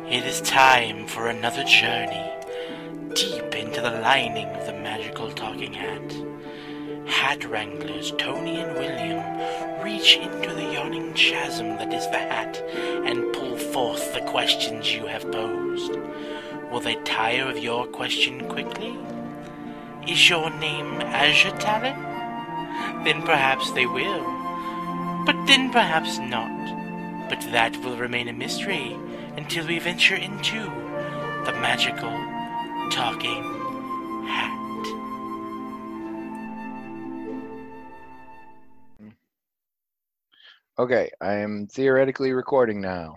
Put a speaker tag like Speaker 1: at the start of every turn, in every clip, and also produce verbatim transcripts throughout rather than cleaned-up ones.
Speaker 1: It is time for another journey deep into the lining of the magical talking hat. Hat wranglers Tony and William reach into the yawning chasm that is the hat and pull forth the questions you have posed. Will they tire of your question quickly? Is your name Azure Talon? Then perhaps they will, but then perhaps not. But that will remain a mystery until we venture into the magical talking hat.
Speaker 2: Okay, I am theoretically recording now.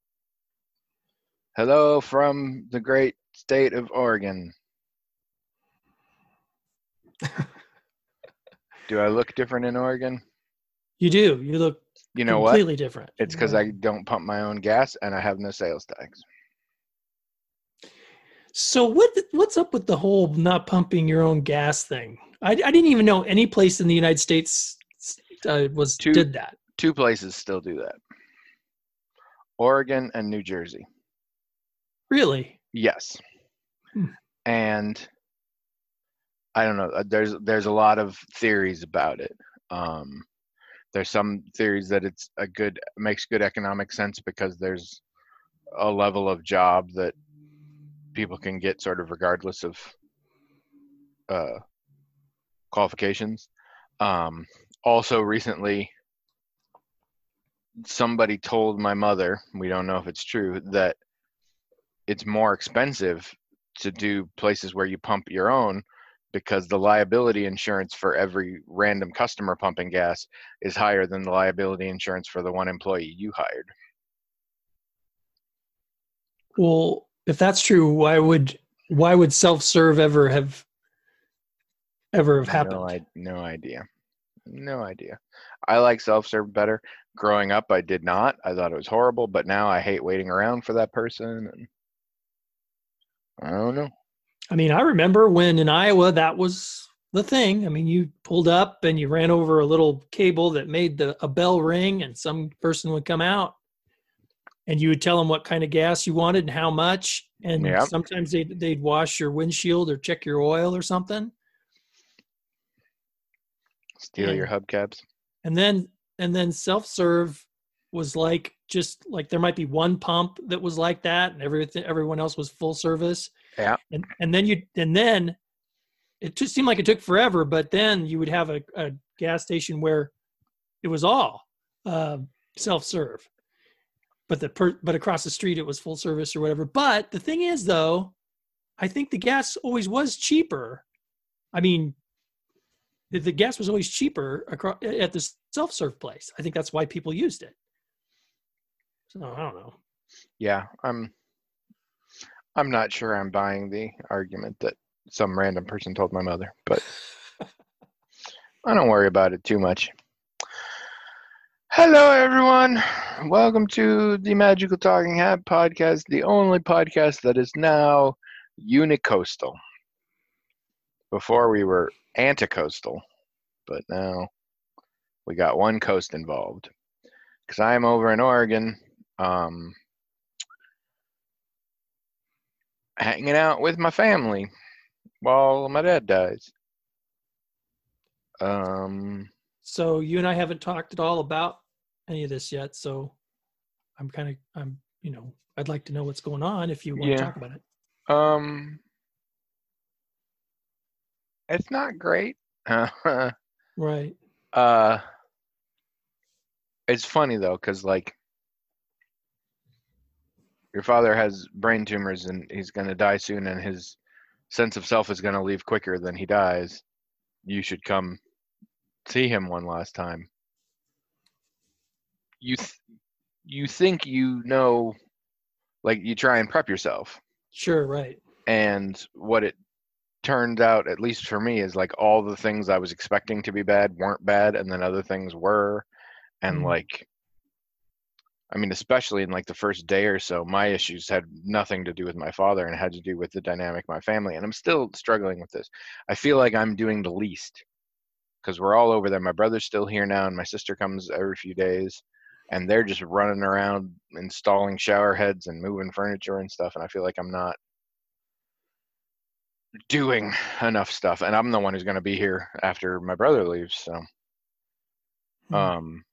Speaker 2: Hello from the great state of Oregon. Do I look different in Oregon?
Speaker 3: You do. You look
Speaker 2: You know
Speaker 3: completely
Speaker 2: what?
Speaker 3: different.
Speaker 2: It's because I don't pump my own gas and I have no sales tax.
Speaker 3: So what? What's up with the whole not pumping your own gas thing? I, I didn't even know any place in the United States uh, was
Speaker 2: Two-
Speaker 3: did that.
Speaker 2: Two places still do that. Oregon and New Jersey.
Speaker 3: Really?
Speaker 2: Yes.
Speaker 3: Hmm.
Speaker 2: And I don't know. uh, There's there's a lot of theories about it. Um, there's some theories that it's a good makes good economic sense because there's a level of job that people can get sort of regardless of uh, qualifications. Um, also, recently, somebody told my mother, we don't know if it's true, that it's more expensive to do places where you pump your own because the liability insurance for every random customer pumping gas is higher than the liability insurance for the one employee you hired.
Speaker 3: Well, if that's true, why would why would self-serve ever have ever have happened?
Speaker 2: No, I, no idea. No idea. I like self-serve better. Growing up, I did not. I thought it was horrible, but now I hate waiting around for that person. And I don't know.
Speaker 3: I mean, I remember when in Iowa that was the thing. I mean, you pulled up and you ran over a little cable that made the a bell ring, and some person would come out, and you would tell them what kind of gas you wanted and how much. And
Speaker 2: Yep.
Speaker 3: sometimes they'd they'd wash your windshield or check your oil or something.
Speaker 2: Steal
Speaker 3: And-
Speaker 2: your hubcaps.
Speaker 3: And then and then self-serve was like just like there might be one pump that was like that, and everything everyone else was full service.
Speaker 2: Yeah.
Speaker 3: And and then you and then it just seemed like it took forever, but then you would have a, a gas station where it was all uh, self-serve, but the per, but across the street it was full service or whatever. But the thing is, though, I think the gas always was cheaper. I mean, the, the gas was always cheaper across, at the self-serve place. I think that's why people used it. So I don't know.
Speaker 2: Yeah, I'm I'm not sure I'm buying the argument that some random person told my mother, but I don't worry about it too much. Hello, everyone. Welcome to the Magical Talking Hat podcast, the only podcast that is now unicoastal. Before we were anticoastal, but now we got one coast involved. Because I'm over in Oregon, um, hanging out with my family while my dad dies. Um,
Speaker 3: So you and I haven't talked at all about any of this yet. So I'm kind of, I'm, you know, I'd like to know what's going on if you want
Speaker 2: Yeah.
Speaker 3: to talk about it.
Speaker 2: um, it's not great.
Speaker 3: Right.
Speaker 2: uh, it's funny though, because like your father has brain tumors and he's gonna die soon, and his sense of self is gonna leave quicker than he dies. You should come see him one last time. You th- you think you know, like you try and prep yourself,
Speaker 3: Sure. Right.
Speaker 2: and what it turned out, at least for me, is like all the things I was expecting to be bad weren't bad, and then other things were. And
Speaker 3: Mm.
Speaker 2: like, I mean, especially in like the first day or so, my issues had nothing to do with my father and had to do with the dynamic of my family. And I'm still struggling with this. I feel like I'm doing the least because we're all over there. My brother's still here now, and my sister comes every few days. and they're just running around installing shower heads and moving furniture and stuff, and I feel like I'm not doing enough stuff, and I'm the one who's going to be here after my brother leaves, so
Speaker 3: Hmm.
Speaker 2: um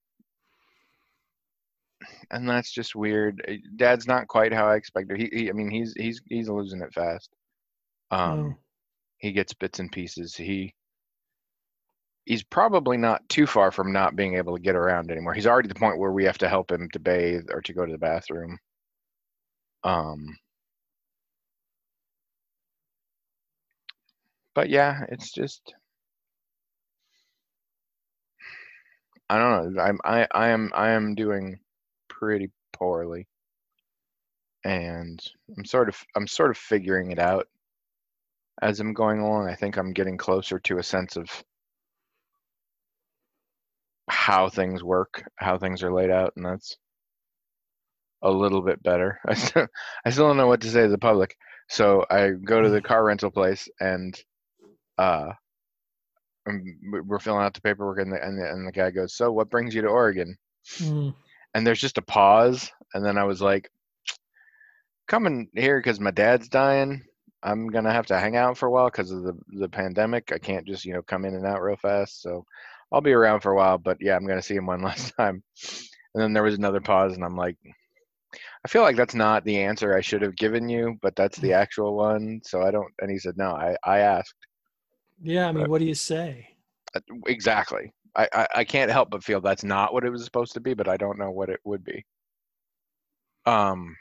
Speaker 2: and that's just weird. Uh, Dad's not quite how I expected. He, he I mean, he's he's he's losing it fast. Um,
Speaker 3: Oh.
Speaker 2: he gets bits and pieces. He he's probably not too far from not being able to get around anymore. He's already at the point where we have to help him to bathe or to go to the bathroom. Um, but yeah, it's just I don't know. I'm I I am I am doing pretty poorly, and I'm sort of I'm sort of figuring it out as I'm going along. I think I'm getting closer to a sense of how things work, how things are laid out, and that's a little bit better. I still, I still don't know what to say to the public. So I go to the car rental place, and uh, I'm- we're filling out the paperwork, and the, and the and the guy goes, "So what brings you to Oregon?"
Speaker 3: Hmm.
Speaker 2: And there's just a pause, and then I was like, "Coming here because my dad's dying. I'm gonna have to hang out for a while because of the the pandemic. I can't just you know come in and out real fast. So I'll be around for a while. But yeah, I'm gonna see him one last time." And then there was another pause, and I'm like, I feel like that's not the answer I should have given you, but that's the actual one. So I don't. And he said, "No, I I asked."
Speaker 3: Yeah, I mean,
Speaker 2: But
Speaker 3: what do you say?
Speaker 2: exactly. I, I I can't help but feel that's not what it was supposed to be, but I don't know what it would be. Um,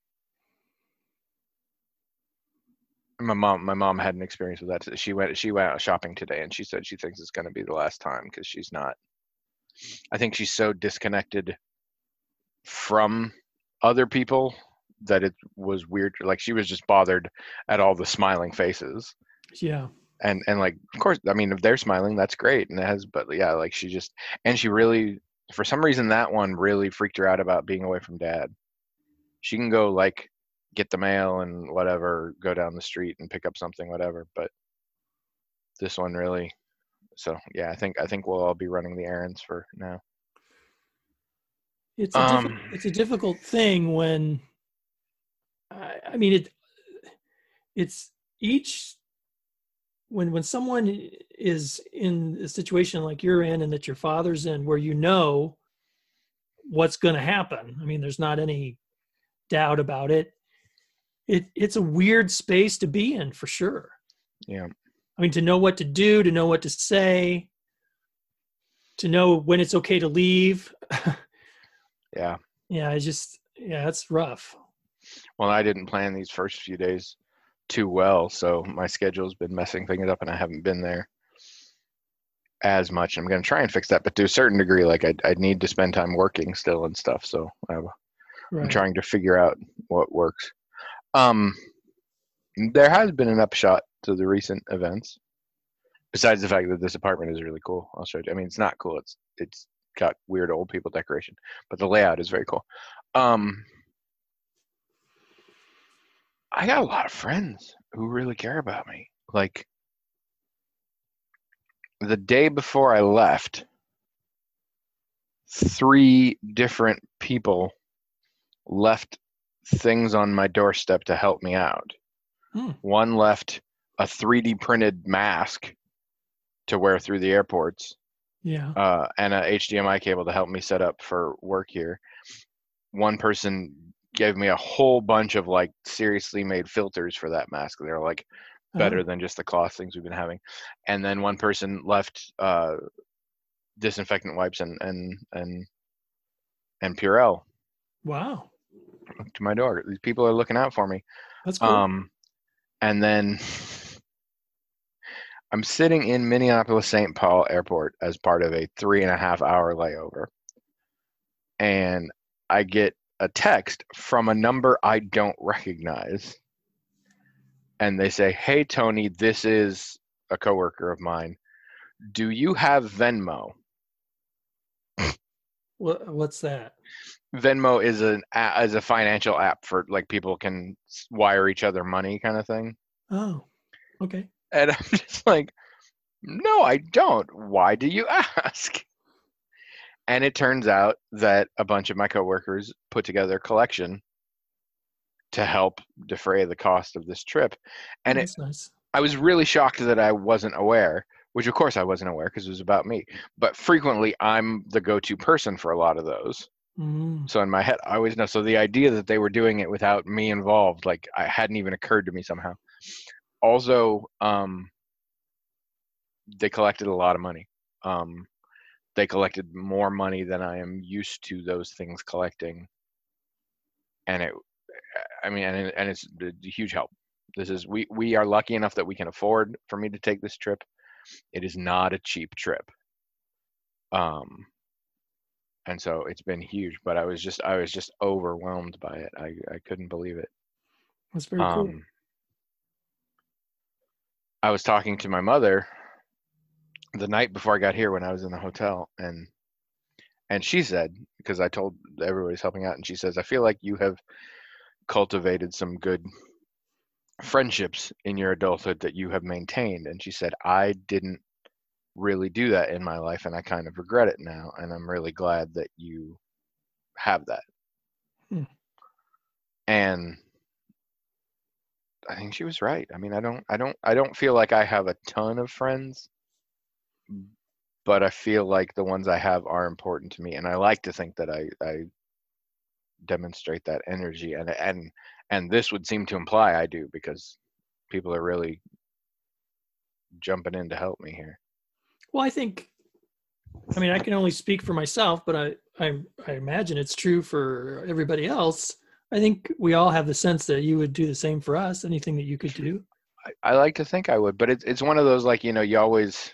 Speaker 2: my mom my mom had an experience with that. She went she went out shopping today, and she said she thinks it's going to be the last time because she's not. I think she's so disconnected from other people that it was weird. Like she was just bothered at all the smiling faces.
Speaker 3: Yeah.
Speaker 2: And and like of course, I mean if they're smiling, that's great. And it has, but yeah, like she just and she really for some reason that one really freaked her out about being away from dad. She can go like get the mail and whatever, go down the street and pick up something, whatever. But this one really, so yeah, I think I think we'll all be running the errands for now.
Speaker 3: It's a difficult,
Speaker 2: Um,
Speaker 3: it's a difficult thing when, I, I mean, it, it's each, when, when someone is in a situation like you're in and that your father's in, where you know what's going to happen. I mean, there's not any doubt about it. It, it's a weird space to be in for sure.
Speaker 2: yeah,
Speaker 3: I mean, to know what to do, to know what to say, to know when it's okay to leave.
Speaker 2: yeah.
Speaker 3: Yeah, I just, yeah, it's rough.
Speaker 2: Well, I didn't plan these first few days too well, so my schedule's been messing things up, and I haven't been there as much. I'm going to try and fix that, but to a certain degree, like I I need to spend time working still and stuff. So I, I'm
Speaker 3: Right.
Speaker 2: trying to figure out what works. Um, there has been an upshot to the recent events, besides the fact that this apartment is really cool. I'll show you. I mean, it's not cool. It's it's got weird old people decoration, but the layout is very cool. Um, I got a lot of friends who really care about me. Like the day before I left, three different people left things on my doorstep to help me out.
Speaker 3: Hmm.
Speaker 2: One left a three D printed mask to wear through the airports,
Speaker 3: Yeah.
Speaker 2: uh, and a H D M I cable to help me set up for work here. One person gave me a whole bunch of like seriously made filters for that mask. They're like better
Speaker 3: Oh,
Speaker 2: than just the cloth things we've been having. And then one person left uh, disinfectant wipes and and and and Purell
Speaker 3: wow.
Speaker 2: to my door. These people are looking out for me.
Speaker 3: That's cool.
Speaker 2: Um, and then I'm sitting in Minneapolis Saint Paul Airport as part of a three and a half hour layover, and I get a text from a number I don't recognize, and they say, "Hey Tony, this is a coworker of mine. Do you have Venmo?"
Speaker 3: What, what's that?
Speaker 2: Venmo is an a- is a financial app for like people can s- wire each other money kind of thing.
Speaker 3: Oh, okay.
Speaker 2: And I'm just like, "No, I don't. Why do you ask?" And it turns out that a bunch of my coworkers put together a collection to help defray the cost of this trip. And it,
Speaker 3: That's nice.
Speaker 2: I was really shocked that I wasn't aware, which of course I wasn't aware because it was about me. But frequently I'm the go-to person for a lot of those.
Speaker 3: Mm.
Speaker 2: So in my head, I always know. So the idea that they were doing it without me involved, like I hadn't even occurred to me somehow. Also, um, they collected a lot of money. Um, they collected more money than I am used to those things collecting. And it, I mean, and, it, and it's a huge help. This is, we, we are lucky enough that we can afford for me to take this trip. It is not a cheap trip. Um, and so it's been huge, but I was just, I was just overwhelmed by it. I, I couldn't believe it.
Speaker 3: That's very
Speaker 2: Um,
Speaker 3: cool.
Speaker 2: I was talking to my mother the night before I got here when I was in the hotel, and and she said, because I told everybody's helping out, and she says, I feel like you have cultivated some good friendships in your adulthood that you have maintained. And she said, I didn't really do that in my life, and I kind of regret it now, and I'm really glad that you have that.
Speaker 3: Hmm.
Speaker 2: And I think she was right. I mean, I don't I don't I don't feel like I have a ton of friends, but I feel like the ones I have are important to me, and I like to think that I, I demonstrate that energy, and and and this would seem to imply I do, because people are really jumping in to help me here.
Speaker 3: Well, I think, I mean, I can only speak for myself, but I, I, I imagine it's true for everybody else. I think we all have the sense that you would do the same for us. Anything that you could do.
Speaker 2: I, I like to think I would, but it's it's one of those, like, you know, you always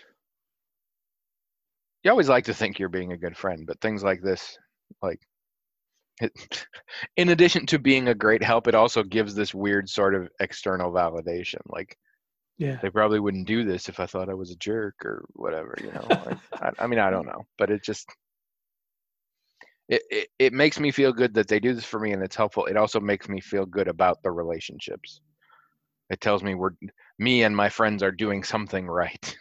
Speaker 2: you always like to think you're being a good friend, but things like this, like, it, in addition to being a great help, it also gives this weird sort of external validation. Like,
Speaker 3: Yeah.
Speaker 2: they probably wouldn't do this if I thought I was a jerk or whatever, you know. Like, I, I mean, I don't know, but it just it, it it makes me feel good that they do this for me, and it's helpful. It also makes me feel good about the relationships. It tells me we're me and my friends are doing something right.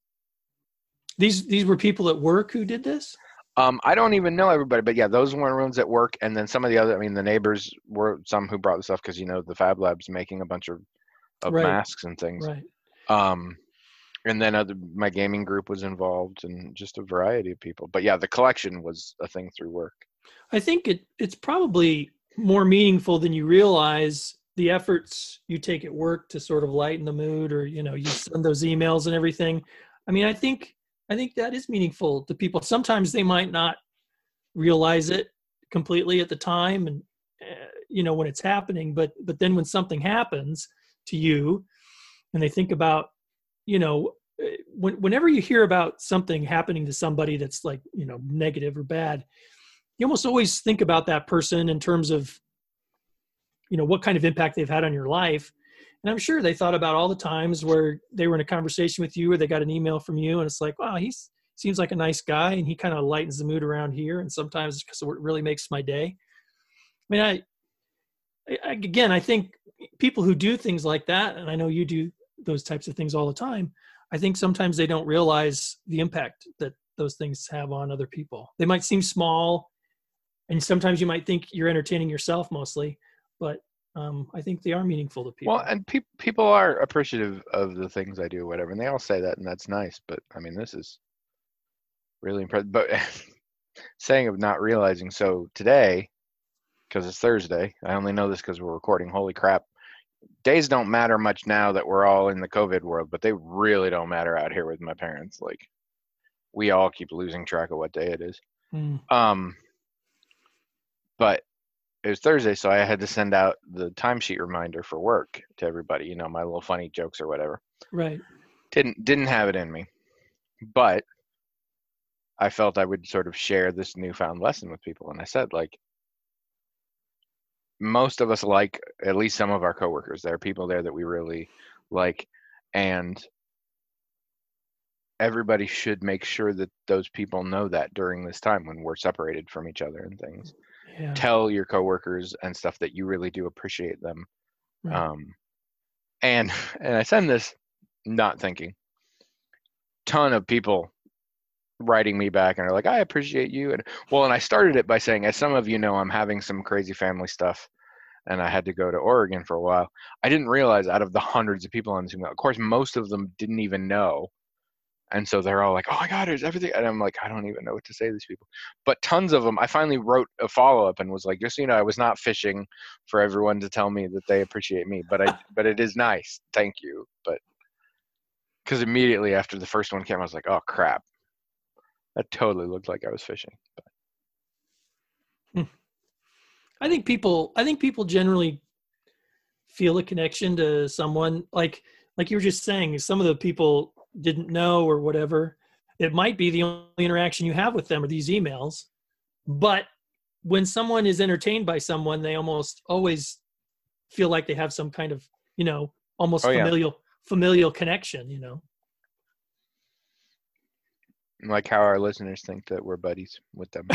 Speaker 3: These these were people at work who did this?
Speaker 2: Um, I don't even know everybody, but yeah, those were ones at work, and then some of the other. I mean, the neighbors were some who brought the stuff, because, you know, the Fab Lab's making a bunch of of
Speaker 3: Right.
Speaker 2: masks and things.
Speaker 3: Right.
Speaker 2: Um, and then other my gaming group was involved, and just a variety of people. But yeah, the collection was a thing through work.
Speaker 3: I think it it's probably more meaningful than you realize, the efforts you take at work to sort of lighten the mood, or, you know, you send those emails and everything. I mean, I think I think that is meaningful to people. Sometimes they might not realize it completely at the time, and uh, you know, when it's happening, but but then when something happens to you, and they think about, you know, when, whenever you hear about something happening to somebody that's, like, you know, negative or bad, you almost always think about that person in terms of, you know, what kind of impact they've had on your life. And I'm sure they thought about all the times where they were in a conversation with you, or they got an email from you, and it's like, wow, he seems like a nice guy, and he kind of lightens the mood around here. And sometimes it's because it really makes my day. I mean, I, I, again, I think people who do things like that, and I know you do those types of things all the time, I think sometimes they don't realize the impact that those things have on other people. They might seem small, and sometimes you might think you're entertaining yourself mostly, but um, I think they are meaningful to people.
Speaker 2: Well, and pe- people are appreciative of the things I do, whatever, and they all say that, and that's nice. But I mean, this is really impressive. But saying of not realizing, so today, because it's Thursday, I only know this because we're recording. Holy crap. Days don't matter much now that we're all in the COVID world, but they really don't matter out here with my parents. Like, we all keep losing track of what day it is.
Speaker 3: Mm.
Speaker 2: Um, but it was Thursday, so I had to send out the timesheet reminder for work to everybody, you know, my little funny jokes or whatever.
Speaker 3: Right.
Speaker 2: Didn't didn't have it in me, but I felt I would sort of share this newfound lesson with people. And I said, like, most of us like at least some of our coworkers. There are people there that we really like, and everybody should make sure that those people know that during this time when we're separated from each other and things.
Speaker 3: Yeah.
Speaker 2: Tell your coworkers and stuff that you really do appreciate them.
Speaker 3: Right.
Speaker 2: Um, and and I send this not thinking. Ton of people writing me back and are like, I appreciate you. And well, and I started it by saying, as some of you know, I'm having some crazy family stuff and I had to go to Oregon for a while. I didn't realize out of the hundreds of people on this email, of course, most of them didn't even know. And so they're all like, oh my God, is everything? And I'm like, I don't even know what to say to these people. But tons of them, I finally wrote a follow-up and was like, just so you know, I was not fishing for everyone to tell me that they appreciate me, but I, but it is nice. Thank you. But because immediately after the first one came, I was like, oh crap. That totally looked like I was fishing. But.
Speaker 3: I think people, I think people generally feel a connection to someone. Like, like you were just saying, some of the people didn't know or whatever. It might be the only interaction you have with them are these emails. But when someone is entertained by someone, they almost always feel like they have some kind of, you know, almost
Speaker 2: Oh, yeah.
Speaker 3: familial, familial connection, you know?
Speaker 2: Like how our listeners think that we're buddies with them.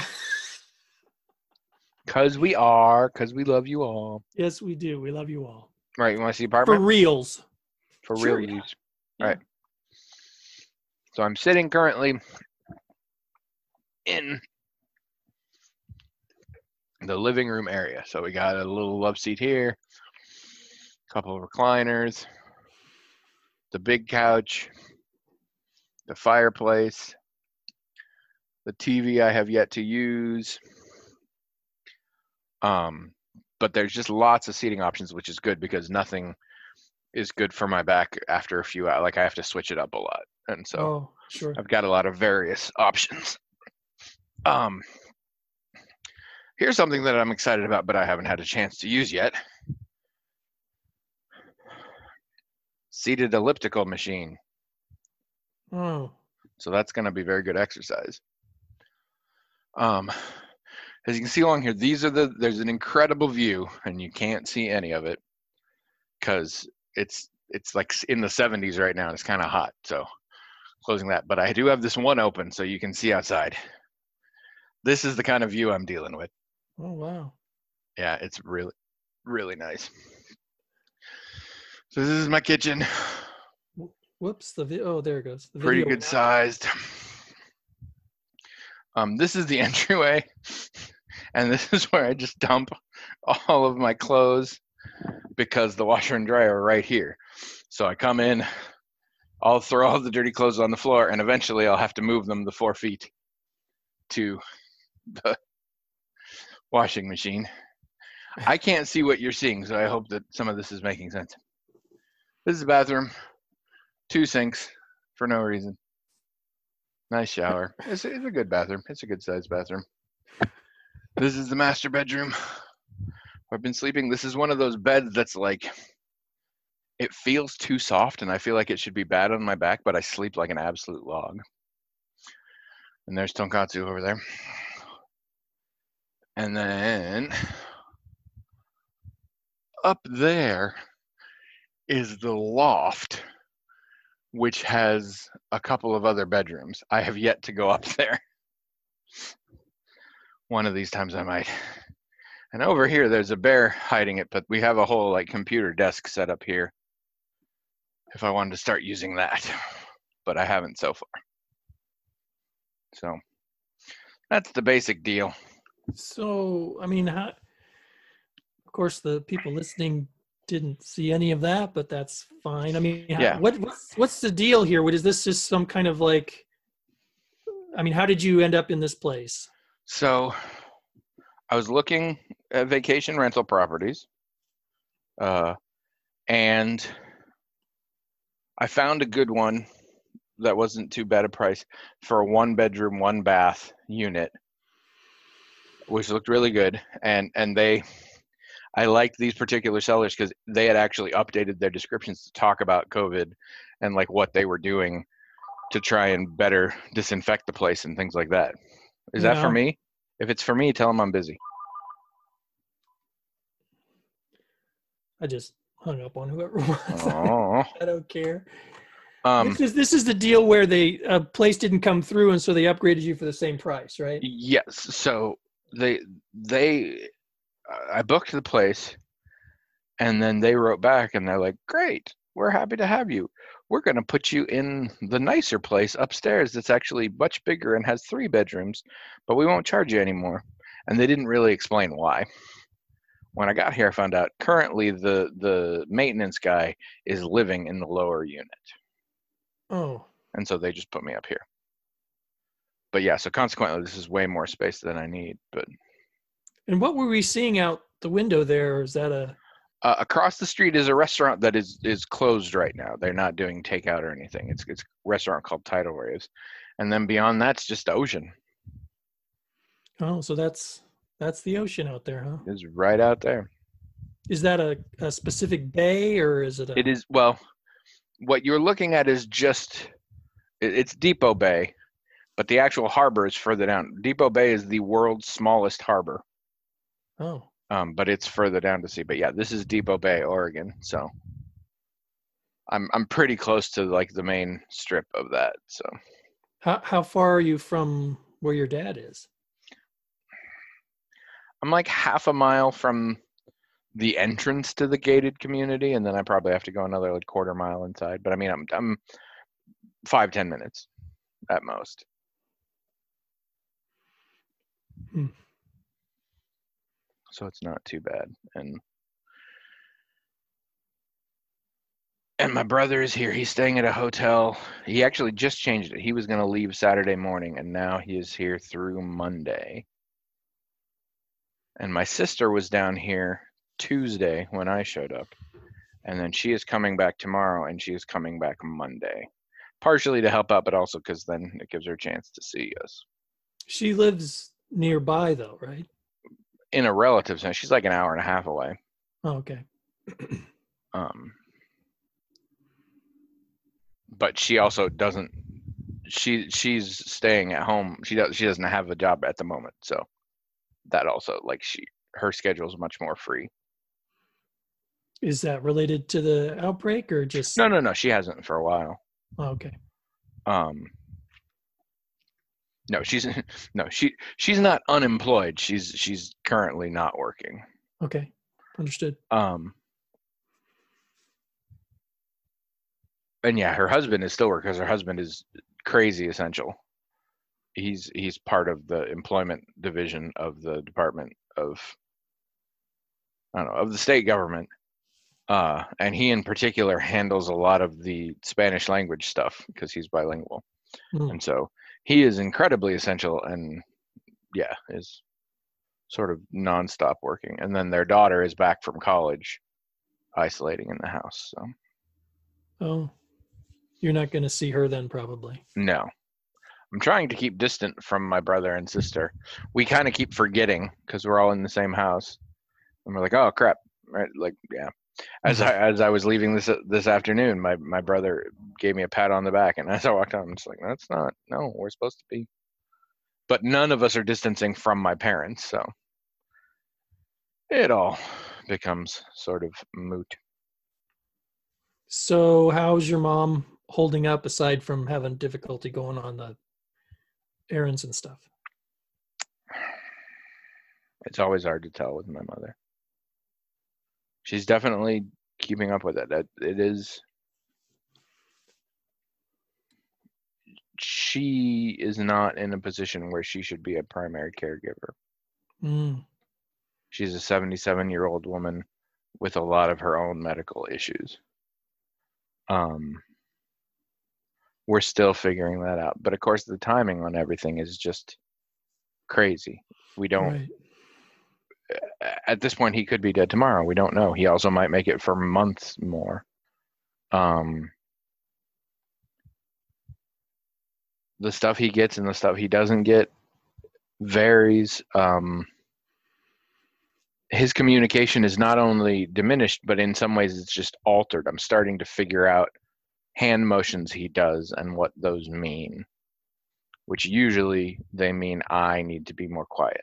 Speaker 2: Because we are, because we love you all.
Speaker 3: Yes, we do. We love you all.
Speaker 2: Right, you want to see the
Speaker 3: For
Speaker 2: apartment?
Speaker 3: reals.
Speaker 2: For
Speaker 3: Sure,
Speaker 2: real
Speaker 3: yeah.
Speaker 2: use.
Speaker 3: Yeah.
Speaker 2: All right. So I'm sitting currently in the living room area. So we got a little love seat here, a couple of recliners, the big couch, the fireplace, the T V I have yet to use. Um, but there's just lots of seating options, which is good because nothing is good for my back after a few hours. Like I have to switch it up a lot. And so
Speaker 3: Oh, sure.
Speaker 2: I've got a lot of various options. Um, here's something that I'm excited about, but I haven't had a chance to use yet. Seated elliptical machine.
Speaker 3: Oh,
Speaker 2: So that's going to be very good exercise. Um, as you can see along here, these are the, there's an incredible view and you can't see any of it because it's, it's like in the seventies right now. And it's kind of hot. So closing that, but I do have this one open so you can see outside. This is the kind of view I'm dealing with.
Speaker 3: oh, wow.
Speaker 2: Yeah, it's really, really nice. So this is my kitchen.
Speaker 3: Whoops. The vi- oh, there it goes. The
Speaker 2: Pretty
Speaker 3: video.
Speaker 2: good sized. Um, this is the entryway, and this is where I just dump all of my clothes because the washer and dryer are right here. So I come in, I'll throw all the dirty clothes on the floor, and eventually I'll have to move them the four feet to the washing machine. I can't see what you're seeing, so I hope that some of this is making sense. This is the bathroom, two sinks for no reason. Nice shower. It's, it's a good bathroom. It's a good sized bathroom. This is the master bedroom where I've been sleeping. This is one of those beds that's like, it feels too soft and I feel like it should be bad on my back, but I sleep like an absolute log. And there's Tonkatsu over there. And then up there is the loft, which has a couple of other bedrooms. I have yet to go up there. One of these times I might. And over here, there's a bear hiding it, but we have a whole like computer desk set up here if I wanted to start using that, but I haven't so far. So that's the basic deal.
Speaker 3: So, I mean, how, of course, the people listening didn't see any of that, but that's fine. I mean, how,
Speaker 2: Yeah.
Speaker 3: what what's, what's the deal here? What is this just some kind of like, I mean, how did you end up in this place?
Speaker 2: So I was looking at vacation rental properties, uh, and I found a good one that wasn't too bad a price for a one bedroom, one bath unit, which looked really good. And, and they, I liked these particular sellers because they had actually updated their descriptions to talk about COVID and like what they were doing to try and better disinfect the place and things like that. Is that for
Speaker 3: Yeah.
Speaker 2: me? If it's for me, tell them I'm busy.
Speaker 3: I just hung up on whoever it was.
Speaker 2: Oh.
Speaker 3: I don't care.
Speaker 2: Um,
Speaker 3: this is this is the deal where they a place didn't come through, and so they upgraded you for the same price, right?
Speaker 2: yes. So they they I booked the place, and then they wrote back and they're like, "Great, we're happy to have you. We're going to put you in the nicer place upstairs that's actually much bigger and has three bedrooms, but we won't charge you anymore. And they didn't really explain why. When I got here, I found out currently the, the maintenance guy is living in the lower unit.
Speaker 3: Oh.
Speaker 2: And so they just put me up here. But yeah, so consequently, this is way more space than I need. But
Speaker 3: And what were we seeing out the window there? Is that a...
Speaker 2: Uh, across the street is a restaurant that is is closed right now. They're not doing takeout or anything. It's it's a restaurant called Tidal Waves, and then beyond that's just ocean.
Speaker 3: Oh, so that's that's the ocean out there, huh?
Speaker 2: It's right out there.
Speaker 3: Is that a, a specific bay, or is it a...
Speaker 2: It is, well, what you're looking at is just, it, it's Depot Bay, but the actual harbor is further down. Depot Bay is the world's smallest harbor.
Speaker 3: Oh.
Speaker 2: Um, but it's further down to sea. But yeah, this is Depot Bay, Oregon. So I'm I'm pretty close to like the main strip of that. So
Speaker 3: How how far are you from where your dad is?
Speaker 2: I'm like half a mile from the entrance to the gated community, and then I probably have to go another like quarter mile inside. But I mean, I'm I'm five ten minutes at most.
Speaker 3: Hmm.
Speaker 2: So it's not too bad. And and my brother is here. He's staying at a hotel. He actually just changed it. He was going to leave Saturday morning, and now he is here through Monday. And my sister was down here Tuesday when I showed up. And then she is coming back tomorrow, and she is coming back Monday. Partially to help out, but also because then it gives her a chance to see us.
Speaker 3: She lives nearby, though, right?
Speaker 2: In a relative sense, she's like an hour and a half away.
Speaker 3: Oh, okay.
Speaker 2: Um, but she also doesn't. She she's staying at home. She does. She doesn't have a job at the moment, so that also like she her schedule is much more free.
Speaker 3: Is that related to the outbreak or just...
Speaker 2: No, no, no. She hasn't for a while.
Speaker 3: Oh, okay.
Speaker 2: Um. No, she's no she she's not unemployed. She's she's currently not working.
Speaker 3: Okay, understood.
Speaker 2: Um. And yeah, her husband is still working because her husband is crazy essential. He's he's part of the employment division of the Department of I don't know of the state government, uh, and he in particular handles a lot of the Spanish language stuff because he's bilingual,
Speaker 3: Mm.
Speaker 2: and so he is incredibly essential. And yeah, is sort of nonstop working. And then their daughter is back from college, isolating in the house. So
Speaker 3: Oh, you're not going to see her then, probably.
Speaker 2: no. I'm trying to keep distant from my brother and sister. We kind of keep forgetting because we're all in the same house, and we're like, "Oh crap!" Right? Like, yeah. As I as I was leaving this this afternoon, my my brother gave me a pat on the back, and as I walked out, I'm just like, "That's not. No, we're supposed to be." But none of us are distancing from my parents, so it all becomes sort of moot.
Speaker 3: So, how's your mom holding up aside from having difficulty going on the errands and stuff?
Speaker 2: It's always hard to tell with my mother. She's definitely keeping up with it. It, it is. She is not in a position where she should be a primary caregiver.
Speaker 3: Mm.
Speaker 2: She's a seventy-seven-year-old woman with a lot of her own medical issues. Um, we're still figuring that out. But of course, the timing on everything is just crazy. We don't.
Speaker 3: Right.
Speaker 2: At this point, he could be dead tomorrow. We don't know. He also might make it for months more. Um, the stuff he gets and the stuff he doesn't get varies. Um, his communication is not only diminished, but in some ways it's just altered. I'm starting to figure out hand motions he does and what those mean, which usually they mean I need to be more quiet.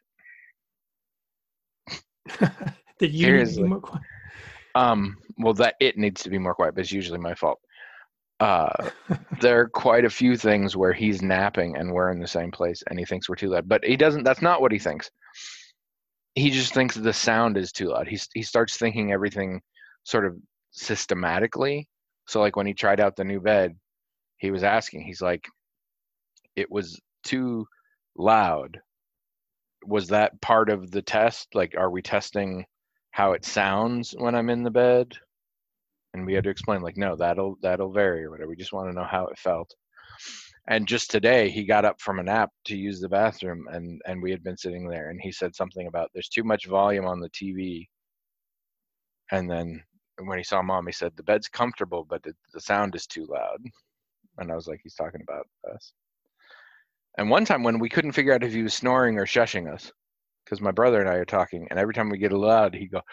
Speaker 3: That you need to
Speaker 2: Seriously.
Speaker 3: be more quiet.
Speaker 2: Um, well, that it needs to be more quiet, but it's usually my fault. Uh, there are quite a few things where he's napping and we're in the same place and he thinks we're too loud, but he doesn't. That's not what he thinks. He just thinks the sound is too loud. He he starts thinking everything sort of systematically. So like when he tried out the new bed, he was asking, he's like, it was too loud. Was that part of the test? Like, are we testing how it sounds when I'm in the bed? And we had to explain, like, no, that'll that'll vary or whatever. We just want to know how it felt. And just today, he got up from a nap to use the bathroom, and and we had been sitting there, and he said something about there's too much volume on the T V. And then when he saw Mom, he said the bed's comfortable, but it, the sound is too loud. And I was like, he's talking about us. And one time when we couldn't figure out if he was snoring or shushing us, because my brother and I are talking, and every time we get loud, he'd go,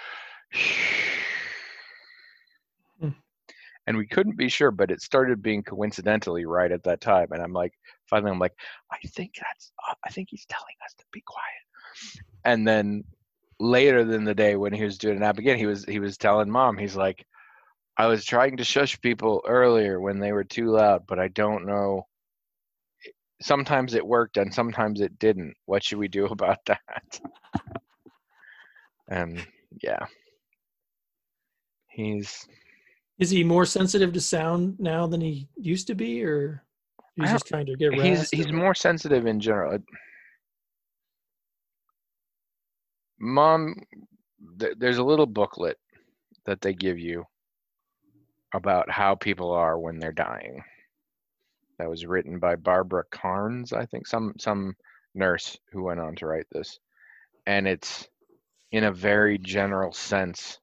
Speaker 3: Hmm.
Speaker 2: and we couldn't be sure, but it started being coincidentally right at that time. And I'm like, finally, I'm like, I think that's, uh, I think he's telling us to be quiet. And then later in the day when he was doing a nap again, he was he was telling Mom, he's like, I was trying to shush people earlier when they were too loud, but I don't know. Sometimes it worked and sometimes it didn't. What should we do about that? And yeah, he's
Speaker 3: Is he more sensitive to sound now than he used to be, or he's
Speaker 2: I
Speaker 3: just trying to get
Speaker 2: he's
Speaker 3: rest?
Speaker 2: he's
Speaker 3: or-
Speaker 2: more sensitive in general. Mom, th- there's a little booklet that they give you about how people are when they're dying. That was written by Barbara Carnes, I think, some some nurse who went on to write this. And it's in a very general sense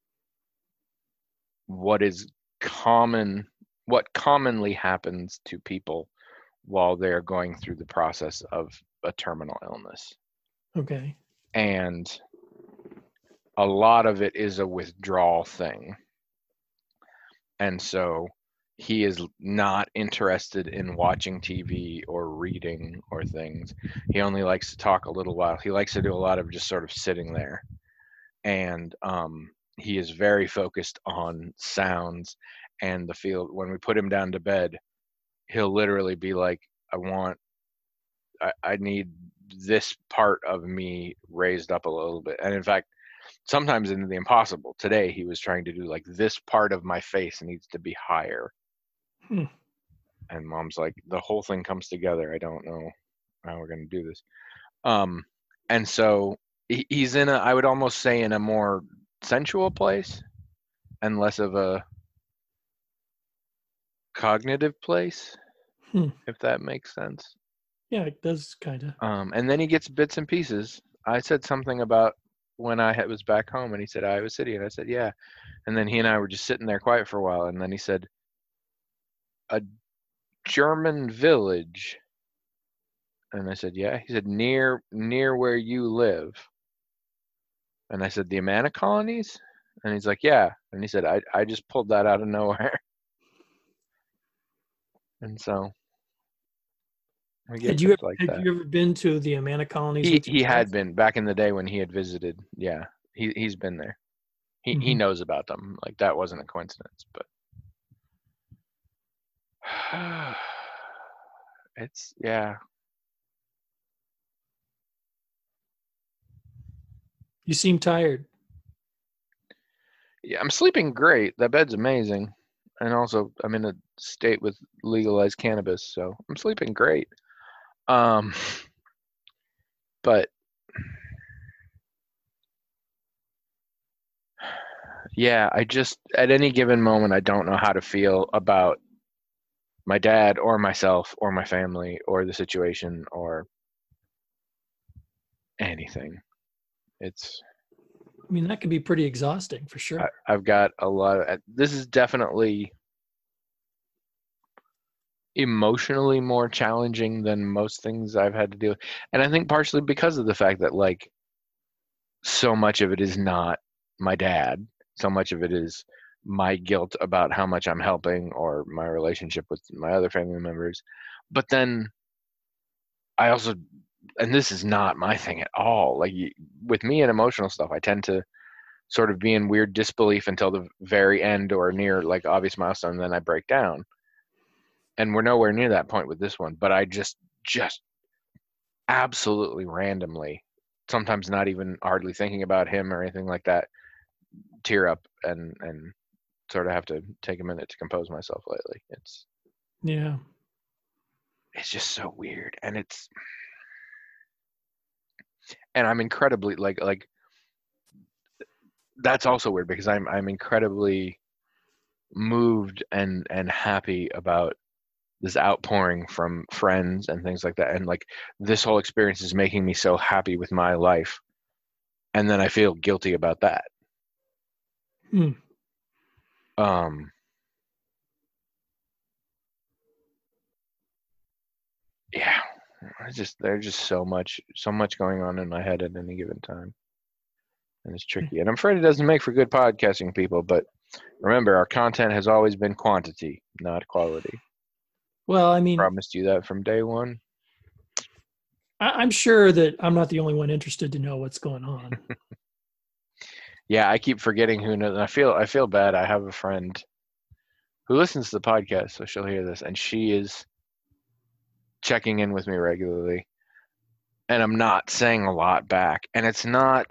Speaker 2: what is common what commonly happens to people while they're going through the process of a terminal illness.
Speaker 3: Okay.
Speaker 2: And a lot of it is a withdrawal thing. And so he is not interested in watching T V or reading or things. He only likes to talk a little while. He likes to do a lot of just sort of sitting there. And um, he is very focused on sounds and the feel. When we put him down to bed, he'll literally be like, I want, I, I need this part of me raised up a little bit. And in fact, sometimes into the impossible. Today, he was trying to do like this part of my face needs to be higher.
Speaker 3: Hmm.
Speaker 2: And Mom's like, the whole thing comes together. I don't know how we're going to do this. Um, and so he, he's in a, I would almost say, in a more sensual place and less of a cognitive place,
Speaker 3: Hmm.
Speaker 2: if that makes sense.
Speaker 3: Yeah, it does kind of.
Speaker 2: Um, and then he gets bits and pieces. I said something about when I had, was back home, and he said, Iowa City. And I said, yeah. And then he and I were just sitting there quiet for a while. And then he said, a German village. And I said, yeah. He said, near near where you live. And I said, the Amana colonies? And he's like, yeah. And he said, I, I just pulled that out of nowhere. And so we get
Speaker 3: Had you
Speaker 2: bits
Speaker 3: ever,
Speaker 2: like
Speaker 3: had
Speaker 2: that.
Speaker 3: you ever been to the Amana colonies?
Speaker 2: He
Speaker 3: with your
Speaker 2: he
Speaker 3: dad?
Speaker 2: had been back in the day when he had visited. Yeah, he he's been there. He he
Speaker 3: Mhm.
Speaker 2: knows about them. Like that wasn't a coincidence, but it's yeah.
Speaker 3: You seem tired.
Speaker 2: Yeah, I'm sleeping great. That bed's amazing. And also I'm in a state with legalized cannabis, so I'm sleeping great. Um but yeah, I just at any given moment I don't know how to feel about my dad or myself or my family or the situation or anything. It's
Speaker 3: I mean, that can be pretty exhausting for sure.
Speaker 2: I, I've got a lot of this is definitely emotionally more challenging than most things I've had to deal with. And I think partially because of the fact that like so much of it is not my dad. So much of it is my guilt about how much I'm helping or my relationship with my other family members. But then I also, and this is not my thing at all. Like with me and emotional stuff, I tend to sort of be in weird disbelief until the very end or near like obvious milestone, and then I break down. And we're nowhere near that point with this one, but I just just absolutely randomly, sometimes not even hardly thinking about him or anything like that, tear up and and sort of have to take a minute to compose myself lately. It's
Speaker 3: Yeah.
Speaker 2: it's just so weird, and it's and I'm incredibly like like that's also weird because I'm I'm incredibly moved and and happy about this outpouring from friends and things like that, and like this whole experience is making me so happy with my life, and then I feel guilty about that.
Speaker 3: Hmm.
Speaker 2: Um yeah, it's just there's just so much so much going on in my head at any given time, and it's tricky, and I'm afraid it doesn't make for good podcasting, people, but remember, our content has always been quantity, not quality.
Speaker 3: Well, I mean,
Speaker 2: Promised you that from day one.
Speaker 3: I, I'm sure that I'm not the only one interested to know what's going on.
Speaker 2: Yeah, I keep forgetting who knows. I feel I feel bad. I have a friend who listens to the podcast, so she'll hear this, and she is checking in with me regularly, and I'm not saying a lot back. And it's not,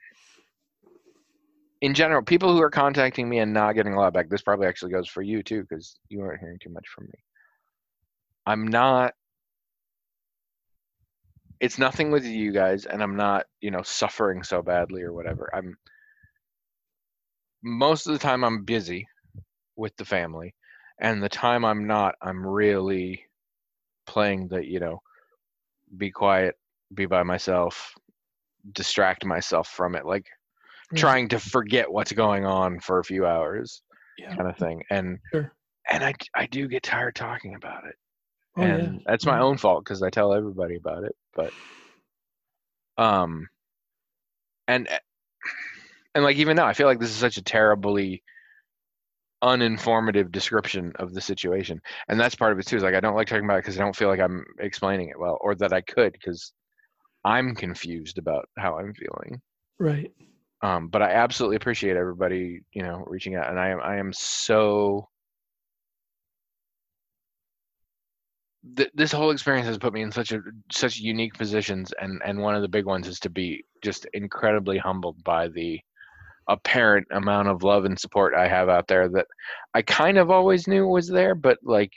Speaker 2: in general, people who are contacting me and not getting a lot back. This probably actually goes for you too, because you aren't hearing too much from me. I'm not. It's nothing with you guys, and I'm not, you know, suffering so badly or whatever. I'm most of the time I'm busy with the family, and the time I'm not, I'm really playing the, you know, be quiet, be by myself, distract myself from it, like
Speaker 3: Right.
Speaker 2: trying to forget what's going on for a few hours,
Speaker 3: Yeah.
Speaker 2: kind of thing. And
Speaker 3: Sure.
Speaker 2: and I I do get tired talking about it,
Speaker 3: Oh,
Speaker 2: and
Speaker 3: yeah.
Speaker 2: that's my
Speaker 3: Yeah.
Speaker 2: own fault because I tell everybody about it. But um, and and like even now, I feel like this is such a terribly uninformative description of the situation, and that's part of it too. Is like I don't like talking about it because I don't feel like I'm explaining it well, or that I could, because I'm confused about how I'm feeling.
Speaker 3: Right.
Speaker 2: Um, but I absolutely appreciate everybody, you know, reaching out, and I am I am so. Th- this whole experience has put me in such a such unique positions, and and one of the big ones is to be just incredibly humbled by the apparent amount of love and support I have out there that I kind of always knew was there, but like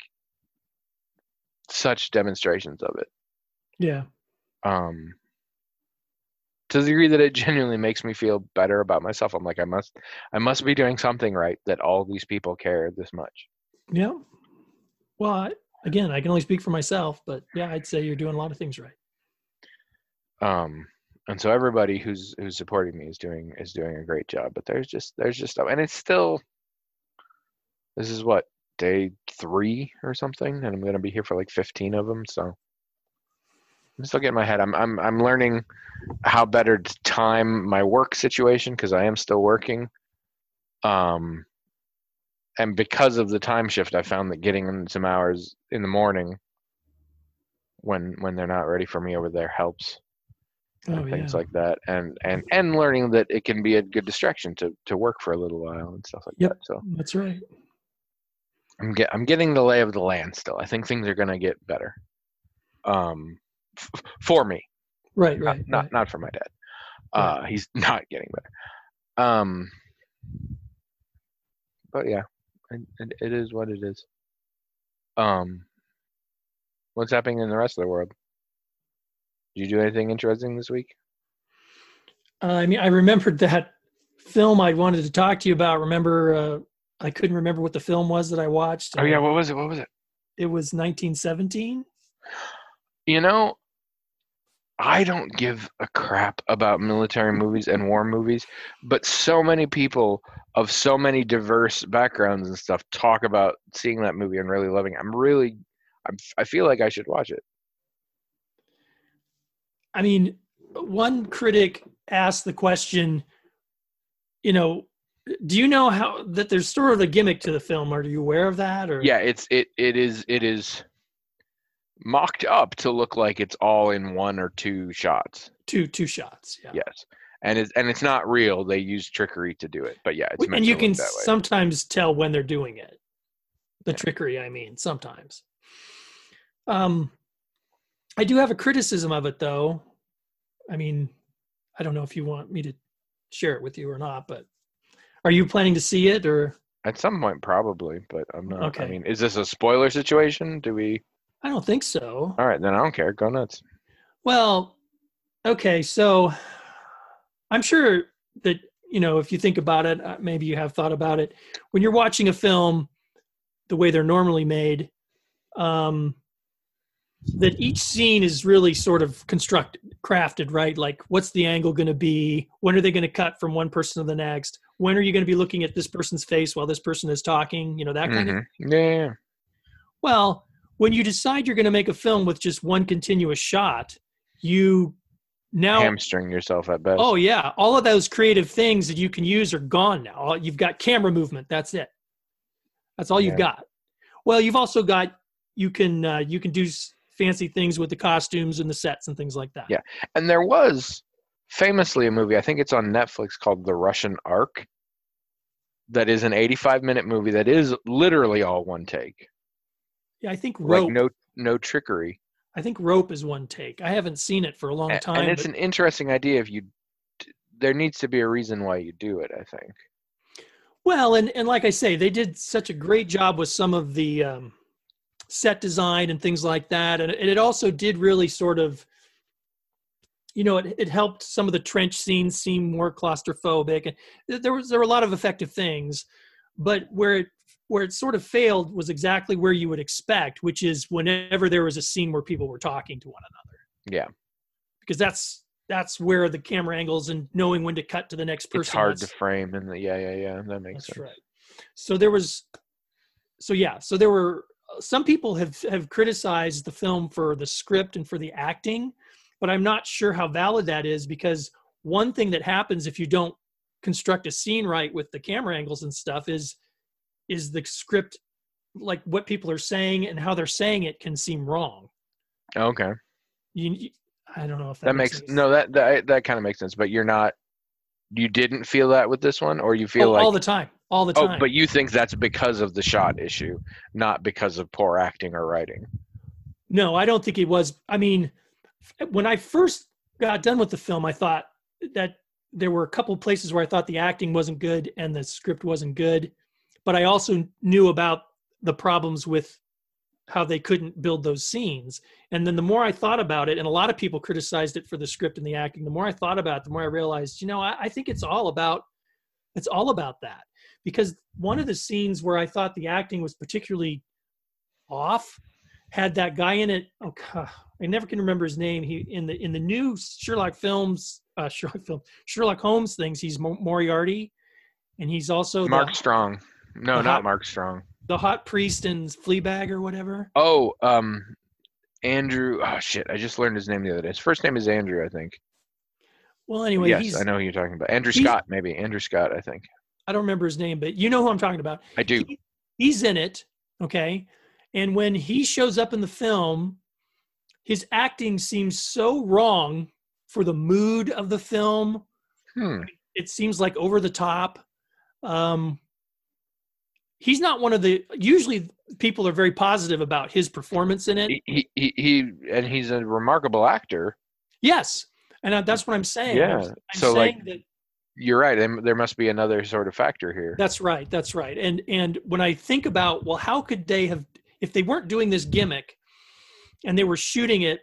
Speaker 2: such demonstrations of it.
Speaker 3: Yeah.
Speaker 2: Um, to the degree that it genuinely makes me feel better about myself. I'm like, I must, I must be doing something right that all these people care this much.
Speaker 3: Yeah. Well, I, again, I can only speak for myself, but yeah, I'd say you're doing a lot of things right.
Speaker 2: Um, and so everybody who's who's supporting me is doing is doing a great job. But there's just there's just stuff, and it's still. This is what, day three or something, and I'm gonna be here for like fifteen of them. So I'm still getting my head. I'm I'm I'm learning how better to time my work situation because I am still working. Um, and because of the time shift, I found that getting in some hours in the morning when when they're not ready for me over there helps. And
Speaker 3: Oh,
Speaker 2: things
Speaker 3: yeah.
Speaker 2: like that, and and and learning that it can be a good distraction to to work for a little while and stuff like
Speaker 3: Yep.
Speaker 2: that. So
Speaker 3: That's right.
Speaker 2: I'm get I'm getting the lay of the land still. I think things are gonna get better. Um, f- for me,
Speaker 3: Right.
Speaker 2: not
Speaker 3: Right.
Speaker 2: not,
Speaker 3: right.
Speaker 2: not for my dad.
Speaker 3: Right.
Speaker 2: Uh, he's not getting better. Um, but yeah, it, it, it is what it is. Um, what's happening in the rest of the world? Did you do anything interesting this week?
Speaker 3: Uh, I mean, I remembered that film I wanted to talk to you about. Remember, uh, I couldn't remember what the film was that I watched.
Speaker 2: Oh yeah,
Speaker 3: Uh,
Speaker 2: what was it? What was it?
Speaker 3: it was nineteen seventeen.
Speaker 2: You know, I don't give a crap about military movies and war movies, but so many people of so many diverse backgrounds and stuff talk about seeing that movie and really loving it. I'm really, I'm, I feel like I should watch it.
Speaker 3: I mean, one critic asked the question, you know, do you know how that there's sort of a gimmick to the film? Are you aware of that? Or
Speaker 2: Yeah, it's it it is it is mocked up to look like it's all in one or two shots.
Speaker 3: two two shots? Yeah.
Speaker 2: Yes, and it's and it's not real. They use trickery to do it, but yeah, it's meant
Speaker 3: And you
Speaker 2: to
Speaker 3: can
Speaker 2: look that way.
Speaker 3: sometimes tell when they're doing it. The
Speaker 2: Yeah.
Speaker 3: trickery, I mean, sometimes. Um, I do have a criticism of it, though. I mean, I don't know if you want me to share it with you or not, but are you planning to see it or?
Speaker 2: At some point, probably, but I'm not.
Speaker 3: Okay.
Speaker 2: I mean, is this a spoiler situation? Do we?
Speaker 3: I don't think so.
Speaker 2: All right, then I don't care. Go nuts.
Speaker 3: Well, okay, so I'm sure that, you know, if you think about it, uh, maybe you have thought about it. When you're watching a film the way they're normally made, um, that each scene is really sort of constructed, crafted, right? Like, what's the angle going to be? When are they going to cut from one person to the next? When are you going to be looking at this person's face while this person is talking? You know, that kind of.
Speaker 2: Mm-hmm. Yeah, yeah, yeah.
Speaker 3: Well, when you decide you're going to make a film with just one continuous shot, you now
Speaker 2: Hamstring yourself at best.
Speaker 3: Oh yeah, all of those creative things that you can use are gone now. All- You've got camera movement. That's it. That's all you've
Speaker 2: Yeah.
Speaker 3: got. Well, you've also got you can uh, you can do s- fancy things with the costumes and the sets and things like that.
Speaker 2: Yeah. And there was famously a movie, I think it's on Netflix, called The Russian Ark, that is an eighty-five minute movie that is literally all one take.
Speaker 3: Yeah, I think Rope.
Speaker 2: Like no no trickery.
Speaker 3: I think Rope is one take. I haven't seen it for a long
Speaker 2: A-
Speaker 3: time.
Speaker 2: and it's
Speaker 3: but-
Speaker 2: an interesting idea if you d- there needs to be a reason why you do it, I think.
Speaker 3: Well, and, and like I say, they did such a great job with some of the um, set design and things like that. And, and it also did really sort of, you know, it, it helped some of the trench scenes seem more claustrophobic. And there was there were a lot of effective things, but where it where it sort of failed was exactly where you would expect, which is whenever there was a scene where people were talking to one another.
Speaker 2: Yeah.
Speaker 3: Because that's that's where the camera angles and knowing when to cut to the next person.
Speaker 2: It's hard to
Speaker 3: that's-
Speaker 2: frame and the, yeah, yeah, yeah. That makes
Speaker 3: That's
Speaker 2: sense.
Speaker 3: right. So there was, so yeah, so there were some people have have criticized the film for the script and for the acting, but I'm not sure how valid that is, because one thing that happens if you don't construct a scene right with the camera angles and stuff is is the script, like what people are saying and how they're saying it, can seem wrong.
Speaker 2: Okay.
Speaker 3: You, you- I don't know if that,
Speaker 2: That makes
Speaker 3: any
Speaker 2: no that that that kind of makes sense, but you're not you didn't feel that with this one, or you feel
Speaker 3: oh,
Speaker 2: like
Speaker 3: all the time, all the
Speaker 2: oh,
Speaker 3: time.
Speaker 2: but you think that's because of the shot issue, not because of poor acting or writing.
Speaker 3: No, I don't think it was. I mean, when I first got done with the film, I thought that there were a couple of places where I thought the acting wasn't good and the script wasn't good, but I also knew about the problems with how they couldn't build those scenes. And then the more I thought about it, and a lot of people criticized it for the script and the acting, the more I thought about it, the more I realized, you know, I, I think it's all about, it's all about that. Because one of the scenes where I thought the acting was particularly off had that guy in it. Oh, God, I never can remember his name. He in the in the new Sherlock films, uh, Sherlock film, Sherlock Holmes things. He's Mo- Moriarty, and he's also
Speaker 2: Mark
Speaker 3: the,
Speaker 2: Strong. No,
Speaker 3: the
Speaker 2: not
Speaker 3: hot-
Speaker 2: Mark Strong.
Speaker 3: the hot priest in Fleabag or whatever.
Speaker 2: Oh, um, Andrew. Oh shit! I just learned his name the other day. His first name is Andrew, I think.
Speaker 3: Well, anyway,
Speaker 2: yes,
Speaker 3: he's
Speaker 2: I know who you're talking about. Andrew
Speaker 3: he's-
Speaker 2: Scott, maybe Andrew Scott. I think
Speaker 3: I don't remember his name, but you know who I'm talking about.
Speaker 2: I do.
Speaker 3: He- he's in it, okay? And when he shows up in the film, his acting seems so wrong for the mood of the film.
Speaker 2: Hmm.
Speaker 3: It seems like over the top. Um, he's not one of the. Usually, people are very positive about his performance in it.
Speaker 2: He, he he he, and he's a remarkable actor.
Speaker 3: Yes, and uh, that's what I'm saying.
Speaker 2: Yeah.
Speaker 3: I'm, I'm
Speaker 2: So, like,
Speaker 3: saying that.
Speaker 2: You're right. There there must be another sort of factor here.
Speaker 3: That's right. That's right. And and when I think about, well, how could they have, if they weren't doing this gimmick and they were shooting it,